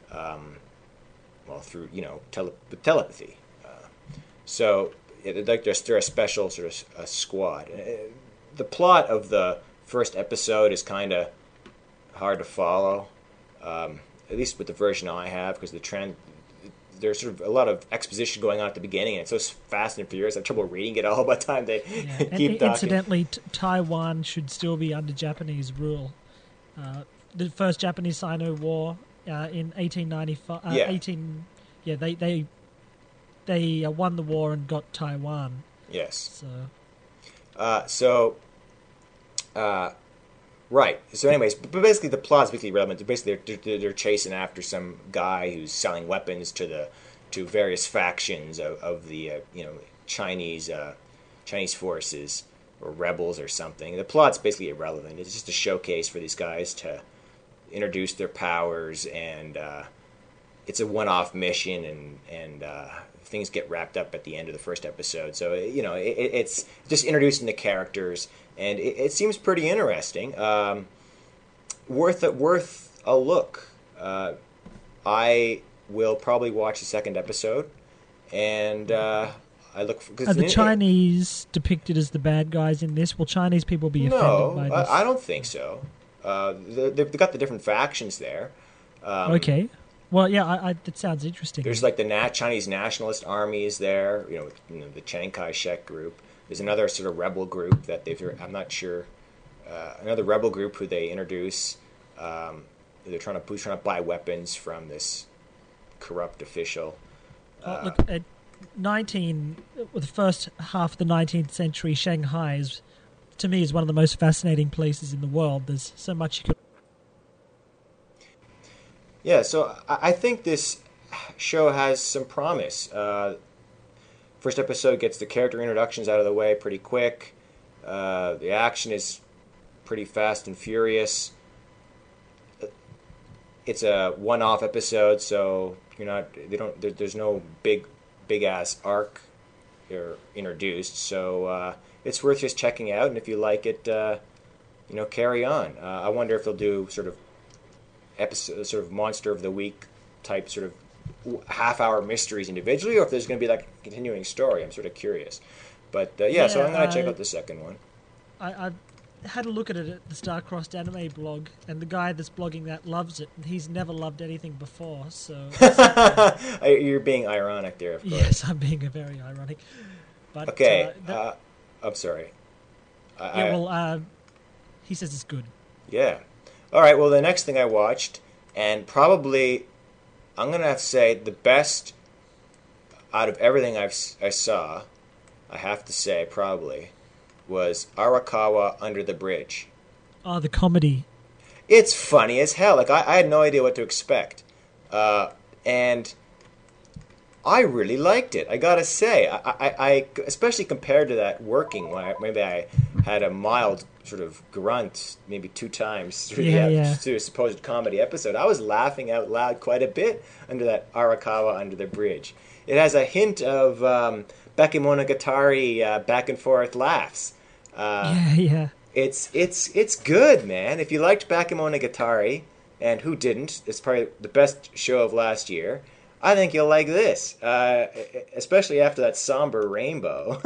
[SPEAKER 2] through telepathy. So they're a special sort of a squad. The plot of the first episode is kind of hard to follow, at least with the version I have, because there's sort of a lot of exposition going on at the beginning, and it's so fast and furious. I have trouble reading it all by the time they keep talking.
[SPEAKER 3] Incidentally, Taiwan should still be under Japanese rule. The first Japanese-Sino War in 1895. They won the war and got Taiwan.
[SPEAKER 2] Yes.
[SPEAKER 3] So.
[SPEAKER 2] Right. So, anyways, but basically the plot is basically relevant. Basically, they're chasing after some guy who's selling weapons to various factions of the Chinese forces or rebels or something. The plot's basically irrelevant. It's just a showcase for these guys to introduce their powers, and it's a one-off mission, and things get wrapped up at the end of the first episode. So it's just introducing the characters. And it seems pretty interesting. Worth a look. I will probably watch the second episode, and I look.
[SPEAKER 3] Are the Chinese depicted as the bad guys in this? Will Chinese people be offended by this?
[SPEAKER 2] I don't think so. They've got the different factions there.
[SPEAKER 3] Okay. Well, yeah, that sounds interesting.
[SPEAKER 2] There's like the Chinese Nationalist Army is there, the Chiang Kai-shek group. There's another sort of rebel group that I'm not sure, another rebel group who they introduce. They're trying to buy weapons from this corrupt official.
[SPEAKER 3] Look, at the first half of the 19th century, Shanghai is, to me, is one of the most fascinating places in the world. There's so much you could.
[SPEAKER 2] Yeah, so I think this show has some promise. First episode gets the character introductions out of the way pretty quick. The action is pretty fast and furious. It's a one-off episode, so there's no big ass arc introduced. So it's worth just checking out, and if you like it, carry on. I wonder if they'll do sort of monster of the week type sort of half-hour mysteries individually, or if there's going to be like a continuing story. I'm sort of curious, but so I'm going to check out the second one.
[SPEAKER 3] I had a look at it at the Star-Crossed Anime blog, and the guy that's blogging that loves it, and he's never loved anything before. So
[SPEAKER 2] you're being ironic there, of course.
[SPEAKER 3] Yes, I'm being very ironic. But
[SPEAKER 2] okay, I'm sorry.
[SPEAKER 3] He says it's good.
[SPEAKER 2] Yeah. All right, well, the next thing I watched, and probably, I'm going to have to say, the best out of everything I saw, I have to say, probably, was Arakawa Under the Bridge.
[SPEAKER 3] Oh, the comedy.
[SPEAKER 2] It's funny as hell. Like, I had no idea what to expect. And I really liked it, I gotta say. I especially compared to that Working, when maybe I had a mild sort of grunt maybe 2 times through the supposed comedy episode. I was laughing out loud quite a bit under that Arakawa Under the Bridge. It has a hint of Bakemonogatari back and forth laughs. It's good, man. If you liked Bakemonogatari, and who didn't, it's probably the best show of last year. I think you'll like this, especially after that somber rainbow.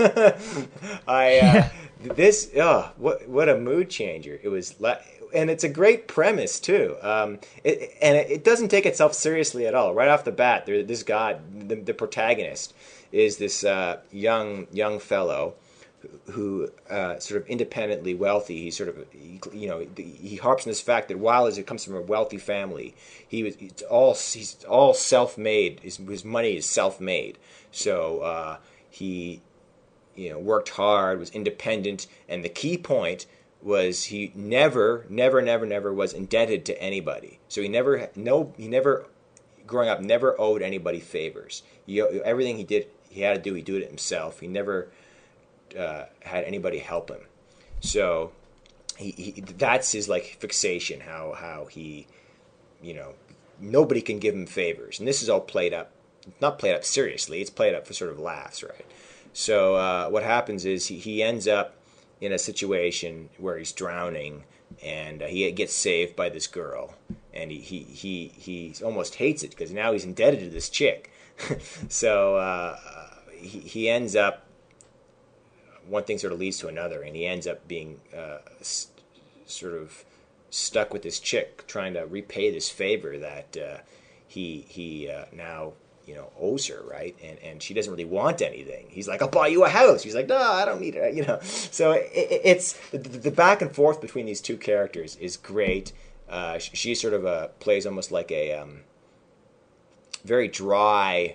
[SPEAKER 2] What a mood changer! It was, and it's a great premise too. It doesn't take itself seriously at all. Right off the bat, this guy, the protagonist, is this young fellow who sort of independently wealthy. He's sort of he harps on this fact that while he comes from a wealthy family, he's all self-made. His money is self-made. So he worked hard, was independent, and the key point was he never was indebted to anybody. So he never growing up never owed anybody favors. Everything he did, he had to do. He did it himself. He never had anybody help him. So he that's his like fixation. How he nobody can give him favors, and this is all played up. Not played up seriously. It's played up for sort of laughs, right? So what happens is he ends up in a situation where he's drowning, and he gets saved by this girl, and he almost hates it because now he's indebted to this chick. So he ends up, one thing sort of leads to another, and he ends up being sort of stuck with this chick, trying to repay this favor that he now owes her, right? And she doesn't really want anything. He's like, I'll buy you a house. She's like, no, I don't need it. So it's the back and forth between these two characters is great. She sort of plays almost like a very dry,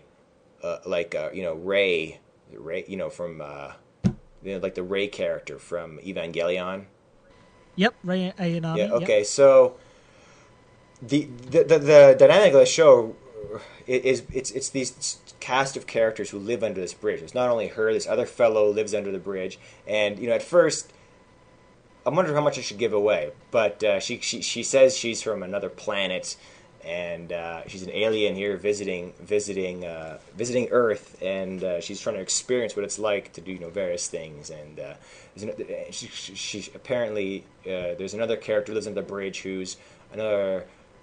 [SPEAKER 2] Rei, from like the Rei character from Evangelion.
[SPEAKER 3] Yep, Rei Ayanami.
[SPEAKER 2] Yeah. Okay. Yep. So the dynamic of the show it's these cast of characters who live under this bridge. It's not only her; this other fellow lives under the bridge. And at first, I'm wondering how much I should give away. But she says she's from another planet, and she's an alien here visiting Earth, and she's trying to experience what it's like to do various things. And she apparently there's another character who lives under the bridge who's another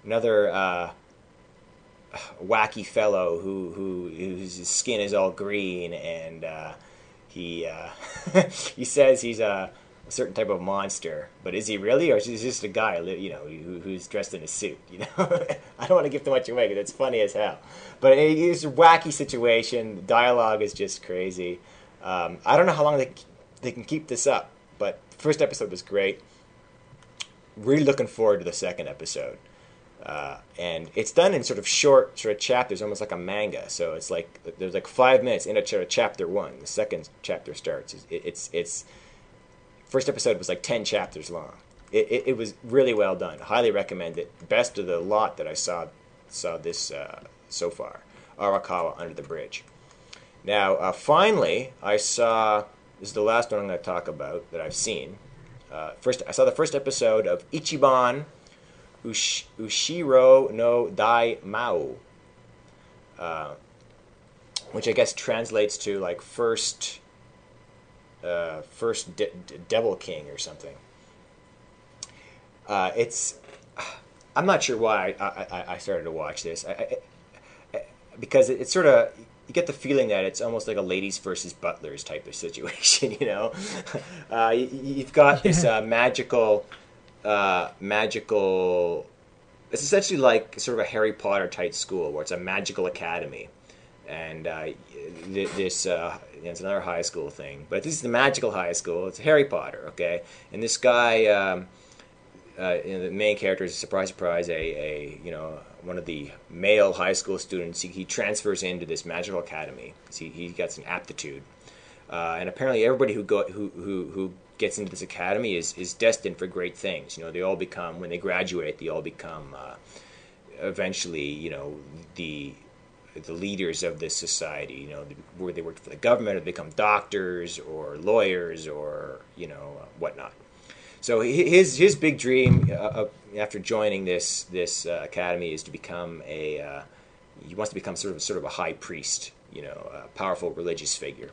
[SPEAKER 2] wacky fellow whose skin is all green, and he he says he's a a certain type of monster. But is he really, or is he just a guy, who's dressed in a suit? I don't want to give too much away because it's funny as hell. But it's a wacky situation. The dialogue is just crazy. I don't know how long they can keep this up, but the first episode was great. Really looking forward to the second episode. And it's done in sort of short chapters, almost like a manga. So it's like there's like 5 minutes in a chapter one. The second chapter starts. It's first episode was like 10 chapters long. It was really well done. Highly recommend it. Best of the lot that I saw this so far. Arakawa Under the Bridge. Now, finally, I saw. This is the last one I'm going to talk about that I've seen. First, I saw the first episode of Ichiban Ushiro no Dai Mao, which I guess translates to like first Devil King or something. I'm not sure why I started to watch this. Because it's sort of, you get the feeling that it's almost like a ladies versus butlers type of situation. You've got this magical. It's essentially like sort of a Harry Potter type school where it's a magical academy, and it's another high school thing. But this is the magical high school. It's Harry Potter, okay? And this guy, the main character is, surprise, one of the male high school students. He transfers into this magical academy because he gets an aptitude, and apparently everybody who gets into this academy is destined for great things. They all become, when they graduate, they all become eventually, the leaders of this society. Where they work for the government, or become doctors or lawyers or whatnot. So his big dream after joining this academy is to become he wants to become sort of a high priest, a powerful religious figure.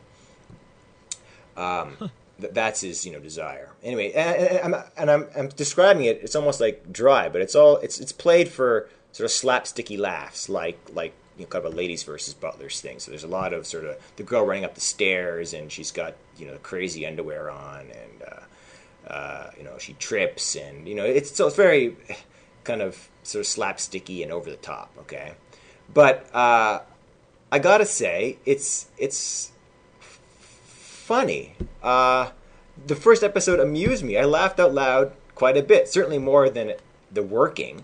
[SPEAKER 2] That's his desire. Anyway, I'm describing it. It's almost like dry, but it's played for sort of slapsticky laughs, like kind of a ladies versus butlers thing. So there's a lot of sort of the girl running up the stairs, and she's got crazy underwear on, and she trips, and it's very kind of sort of slapsticky and over the top. Okay, but I gotta say it's funny. The first episode amused me. I laughed out loud quite a bit, certainly more than The Working,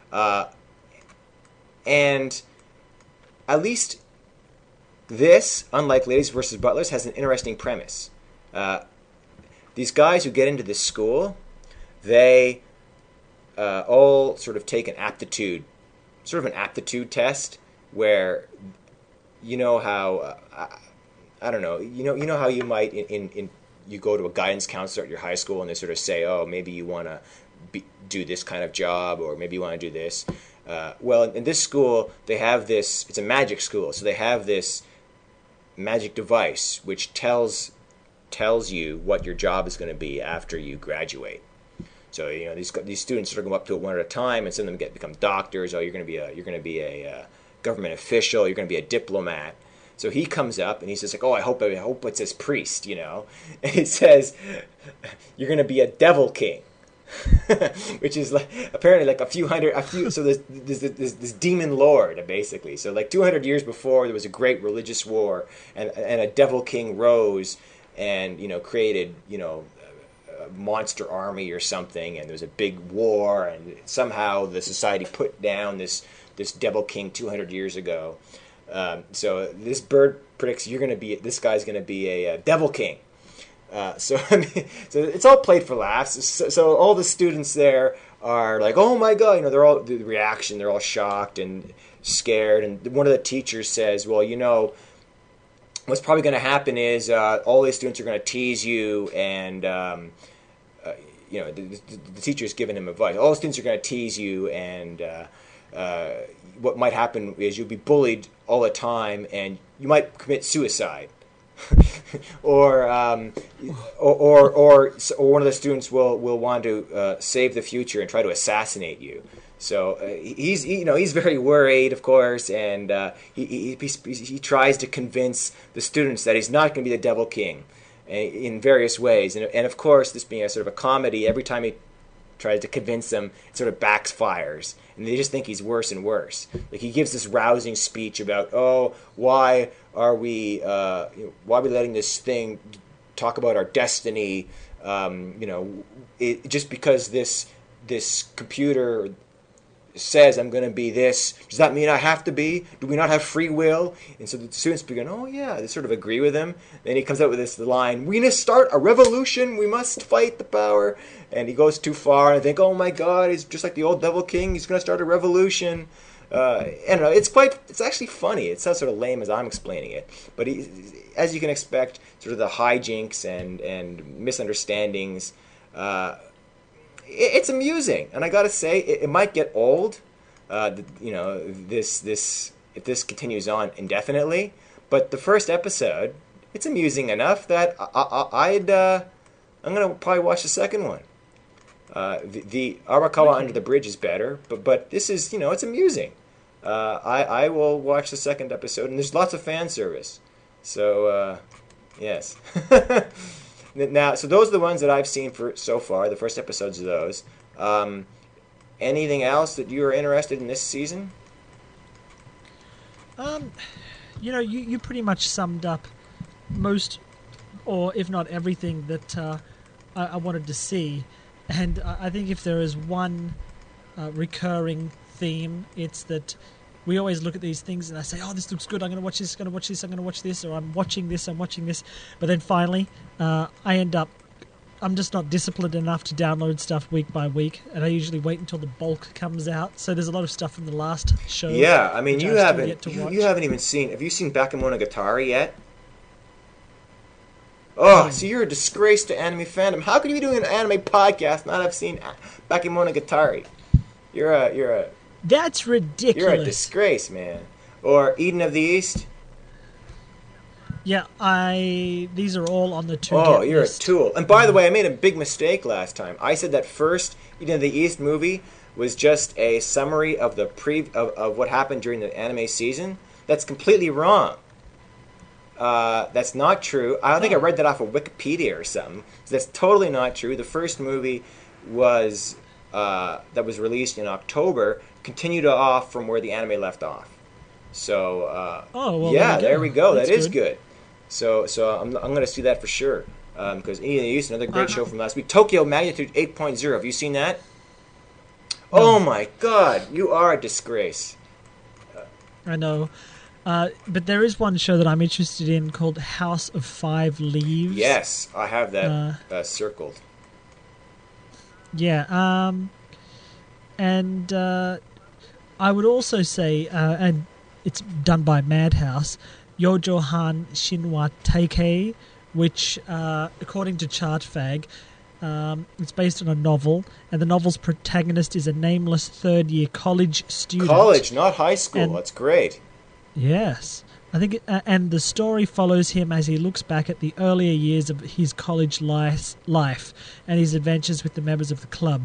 [SPEAKER 2] and at least this, unlike Ladies vs. Butlers, has an interesting premise. These guys who get into this school, they all sort of take an aptitude test, where how I don't know, how you might in you go to a guidance counselor at your high school, and they sort of say, oh, maybe you want to do this kind of job, or maybe you want to do this. Well, in this school, they have this. It's a magic school, so they have this magic device which tells you what your job is going to be after you graduate. So these students sort of go up to it one at a time, and some of them become doctors. Oh, you're going to be a government official. You're going to be a diplomat. So he comes up and he says, like, oh, I hope it says priest, and it says you're going to be a devil king, which is like apparently like so there's this demon lord, basically. So like 200 years before, there was a great religious war, and a devil king rose and created a monster army or something, and there was a big war, and somehow the society put down this devil king 200 years ago. So this bird predicts this guy's going to be a devil king. So it's all played for laughs. So all the students there are like, oh my god, they're all shocked and scared. And one of the teachers says, well, what's probably going to happen is all these students are going to tease you, and the teacher's giving him advice. All the students are going to tease you, and what might happen is you'll be bullied all the time, and you might commit suicide, or one of the students will want to save the future and try to assassinate you. So he's very worried, of course, and he tries to convince the students that he's not going to be the devil king. in various ways. And of course, this being a sort of a comedy, every time he tries to convince them, it sort of backfires, and they just think he's worse and worse. Like, he gives this rousing speech about, why are we letting this thing talk about our destiny? Just because this computer says I'm going to be this, does that mean I have to be? Do we not have free will? And so the students begin, oh yeah, they sort of agree with him. Then he comes out with this line, we must start a revolution, we must fight the power. And he goes too far, and I think, oh my God, he's just like the old Devil King, he's going to start a revolution. I don't know, it's actually funny. It's not sort of lame as I'm explaining it. But as you can expect, sort of the hijinks and misunderstandings, it's amusing, and I gotta say, it might get old. This if this continues on indefinitely. But the first episode, it's amusing enough that I'm gonna probably watch the second one. The Arakawa Under the Bridge is better, but this is, it's amusing. I will watch the second episode, and there's lots of fan service. So yes. Now, so those are the ones that I've seen for so far, the first episodes of those. Anything else that you are interested in this season?
[SPEAKER 3] You pretty much summed up most, or if not everything, that I wanted to see. And I think if there is one recurring theme, it's that we always look at these things and I say, oh, this looks good, I'm going to watch this, I'm going to watch this, I'm going to watch this, or I'm watching this. But then finally, I'm just not disciplined enough to download stuff week by week, and I usually wait until the bulk comes out. So there's a lot of stuff from the last show.
[SPEAKER 2] Yeah, I mean, you haven't even seen, have you seen Bakemonogatari yet? Oh, so you're a disgrace to anime fandom. How can you be doing an anime podcast and not have seen Bakemonogatari?
[SPEAKER 3] That's ridiculous.
[SPEAKER 2] You're a disgrace, man. Or Eden of the East.
[SPEAKER 3] Yeah, these are all on the to
[SPEAKER 2] Oh,
[SPEAKER 3] get
[SPEAKER 2] you're
[SPEAKER 3] list.
[SPEAKER 2] a tool. And by the way, I made a big mistake last time. I said that first Eden of the East movie was just a summary of the of what happened during the anime season. That's completely wrong. That's not true. I think I read that off of Wikipedia or something. That's totally not true. The first movie was that was released in October, continued off from where the anime left off. So yeah, there we go. That is good. So I'm going to see that for sure, because Eden of the East, another great show from last week. Tokyo Magnitude 8.0. Have you seen that? No. Oh my God, you are a disgrace.
[SPEAKER 3] I know. But there is one show that I'm interested in called House of Five Leaves.
[SPEAKER 2] Yes, I have that circled.
[SPEAKER 3] Yeah, and I would also say, and it's done by Madhouse, Yojohan Shinwa Teikei, which, according to Chartfag, it's based on a novel, and the novel's protagonist is a nameless third-year college student.
[SPEAKER 2] College, not high school. That's great.
[SPEAKER 3] Yes. I think, and the story follows him as he looks back at the earlier years of his college life and his adventures with the members of the club.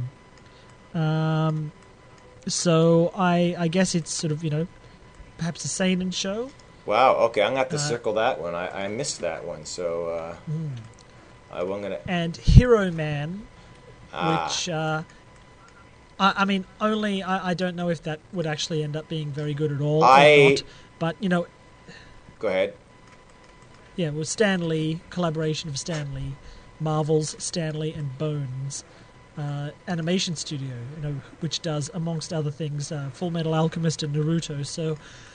[SPEAKER 3] So I guess it's sort of, perhaps a seinen show.
[SPEAKER 2] Wow, okay, I'm going to have to circle that one. I missed that one, so I'm going to...
[SPEAKER 3] And Hero Man, which... I mean, I don't know if that would actually end up being very good at all or not, but,
[SPEAKER 2] Go ahead.
[SPEAKER 3] Yeah, well, Stan Lee, collaboration of Stan Lee, Marvel's Stan Lee and Bones animation studio, which does, amongst other things, Full Metal Alchemist and Naruto, so...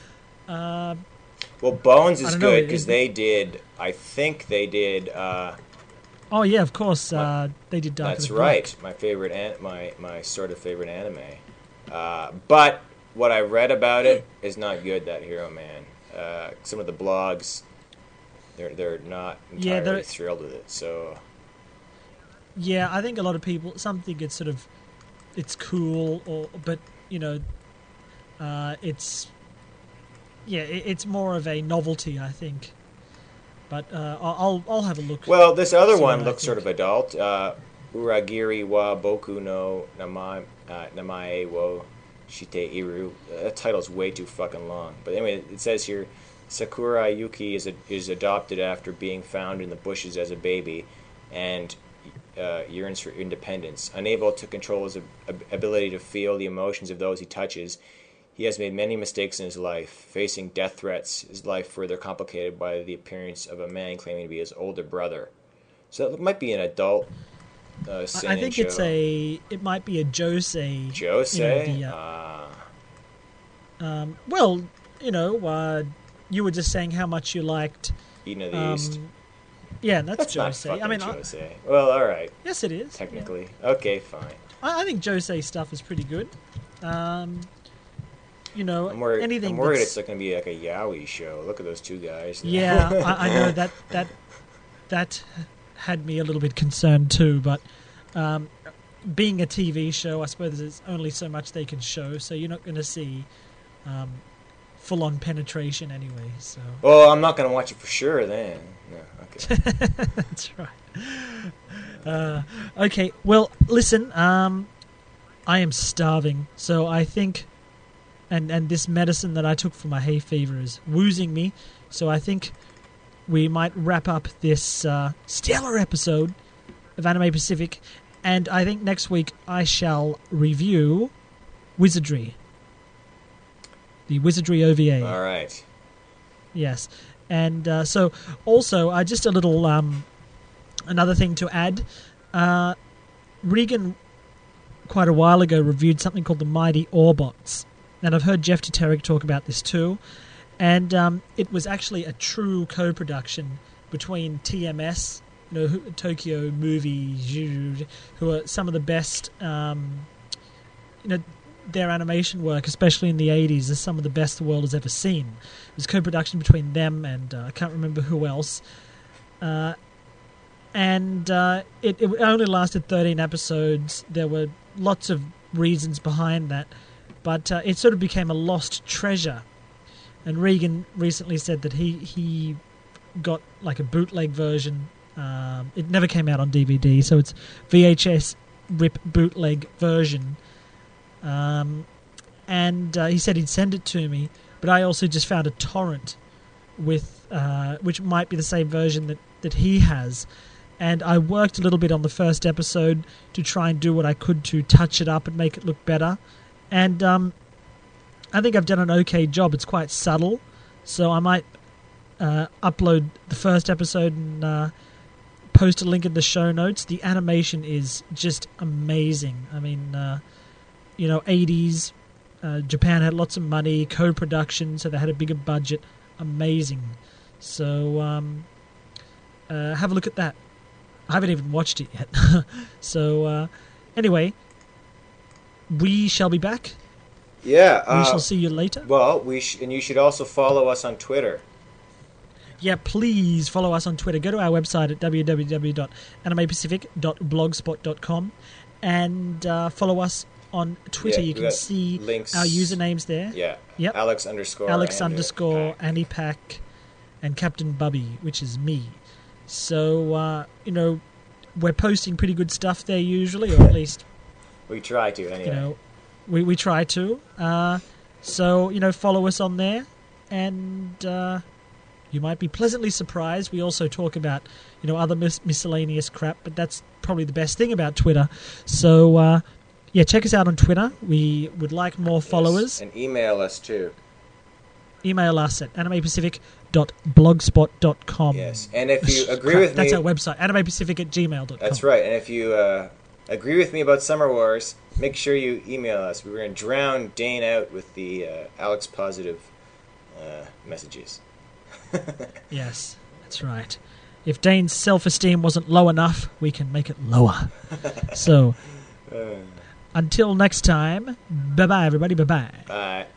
[SPEAKER 2] well, Bones is good because I think they did...
[SPEAKER 3] oh yeah, of course. They did Dark.
[SPEAKER 2] That's right. My favorite, my sort of favorite anime. But what I read about it is not good. That Hero Man. Some of the blogs, they're not entirely thrilled with it. So.
[SPEAKER 3] Yeah, I think a lot of people. Some think it's cool, but it's more of a novelty, I think. But I'll have a look.
[SPEAKER 2] Well, this other one looks sort of adult. Uragiri wa Boku no Namae wo Shite Iru. That title's way too fucking long. But anyway, it says here, Sakurai Yuki is adopted after being found in the bushes as a baby, and yearns for independence. Unable to control his ability to feel the emotions of those he touches, he has made many mistakes in his life, facing death threats, his life further complicated by the appearance of a man claiming to be his older brother. So it might be an adult seinen
[SPEAKER 3] I think
[SPEAKER 2] show.
[SPEAKER 3] it might be a josei.
[SPEAKER 2] Josei?
[SPEAKER 3] Well, you were just saying how much you liked
[SPEAKER 2] Eden of the East.
[SPEAKER 3] Yeah, that's
[SPEAKER 2] That's not
[SPEAKER 3] josei.
[SPEAKER 2] fucking josei. Well, all right.
[SPEAKER 3] Yes, it is.
[SPEAKER 2] Technically. Yeah. Okay, fine.
[SPEAKER 3] I think josei stuff is pretty good.
[SPEAKER 2] I'm worried
[SPEAKER 3] anything
[SPEAKER 2] it's going to be like a yaoi show. Look at those two guys.
[SPEAKER 3] Yeah, I know that had me a little bit concerned too, but being a TV show, I suppose there's only so much they can show, so you're not going to see full-on penetration anyway. So.
[SPEAKER 2] Well, I'm not going to watch it for sure then. No, okay.
[SPEAKER 3] That's right. Okay, well, listen, I am starving, so I think, and this medicine that I took for my hay fever is woozing me, so I think we might wrap up this stellar episode of Anime Pacific, and I think next week I shall review Wizardry. The Wizardry OVA.
[SPEAKER 2] All right.
[SPEAKER 3] Yes. And so also, just a little, another thing to add. Regan, quite a while ago, reviewed something called the Mighty Orbots. And I've heard Jeff Teterick talk about this too. And it was actually a true co-production between TMS, Tokyo Movie, who are some of the best, their animation work, especially in the 80s, is some of the best the world has ever seen. It was co-production between them and I can't remember who else. It only lasted 13 episodes. There were lots of reasons behind that, but it sort of became a lost treasure. And Regan recently said that he got like a bootleg version. It never came out on DVD, so it's VHS rip bootleg version. And he said he'd send it to me, but I also just found a torrent with which might be the same version that he has. And I worked a little bit on the first episode to try and do what I could to touch it up and make it look better. And I think I've done an okay job. It's quite subtle, so I might upload the first episode and post a link in the show notes. The animation is just amazing. I mean, 80s, Japan had lots of money, co-production, so they had a bigger budget. Amazing. So have a look at that. I haven't even watched it yet. So anyway, we shall be back.
[SPEAKER 2] Yeah.
[SPEAKER 3] We shall see you later.
[SPEAKER 2] Well, and you should also follow us on Twitter.
[SPEAKER 3] Yeah, please follow us on Twitter. Go to our website at www.animepacific.blogspot.com and follow us on Twitter.
[SPEAKER 2] Yeah,
[SPEAKER 3] you can see
[SPEAKER 2] links.
[SPEAKER 3] our usernames there.
[SPEAKER 2] Yeah.
[SPEAKER 3] Yep.
[SPEAKER 2] Alex _
[SPEAKER 3] Annie Pack and Captain Bubby, which is me. So, we're posting pretty good stuff there usually, or at least...
[SPEAKER 2] we try to, anyway.
[SPEAKER 3] We try to. So, follow us on there, and you might be pleasantly surprised. We also talk about, other miscellaneous crap, but that's probably the best thing about Twitter. So, check us out on Twitter. We would like more followers.
[SPEAKER 2] Yes, and email us, too.
[SPEAKER 3] Email us at animepacific.blogspot.com.
[SPEAKER 2] Yes, and if you agree with me...
[SPEAKER 3] That's our website, animepacific@gmail.com.
[SPEAKER 2] That's right, and if you agree with me about Summer Wars, make sure you email us. We're going to drown Dane out with the Alex Positive messages.
[SPEAKER 3] Yes, that's right. If Dane's self-esteem wasn't low enough, we can make it lower. So, until next time, bye-bye, everybody. Bye-bye.
[SPEAKER 2] Bye.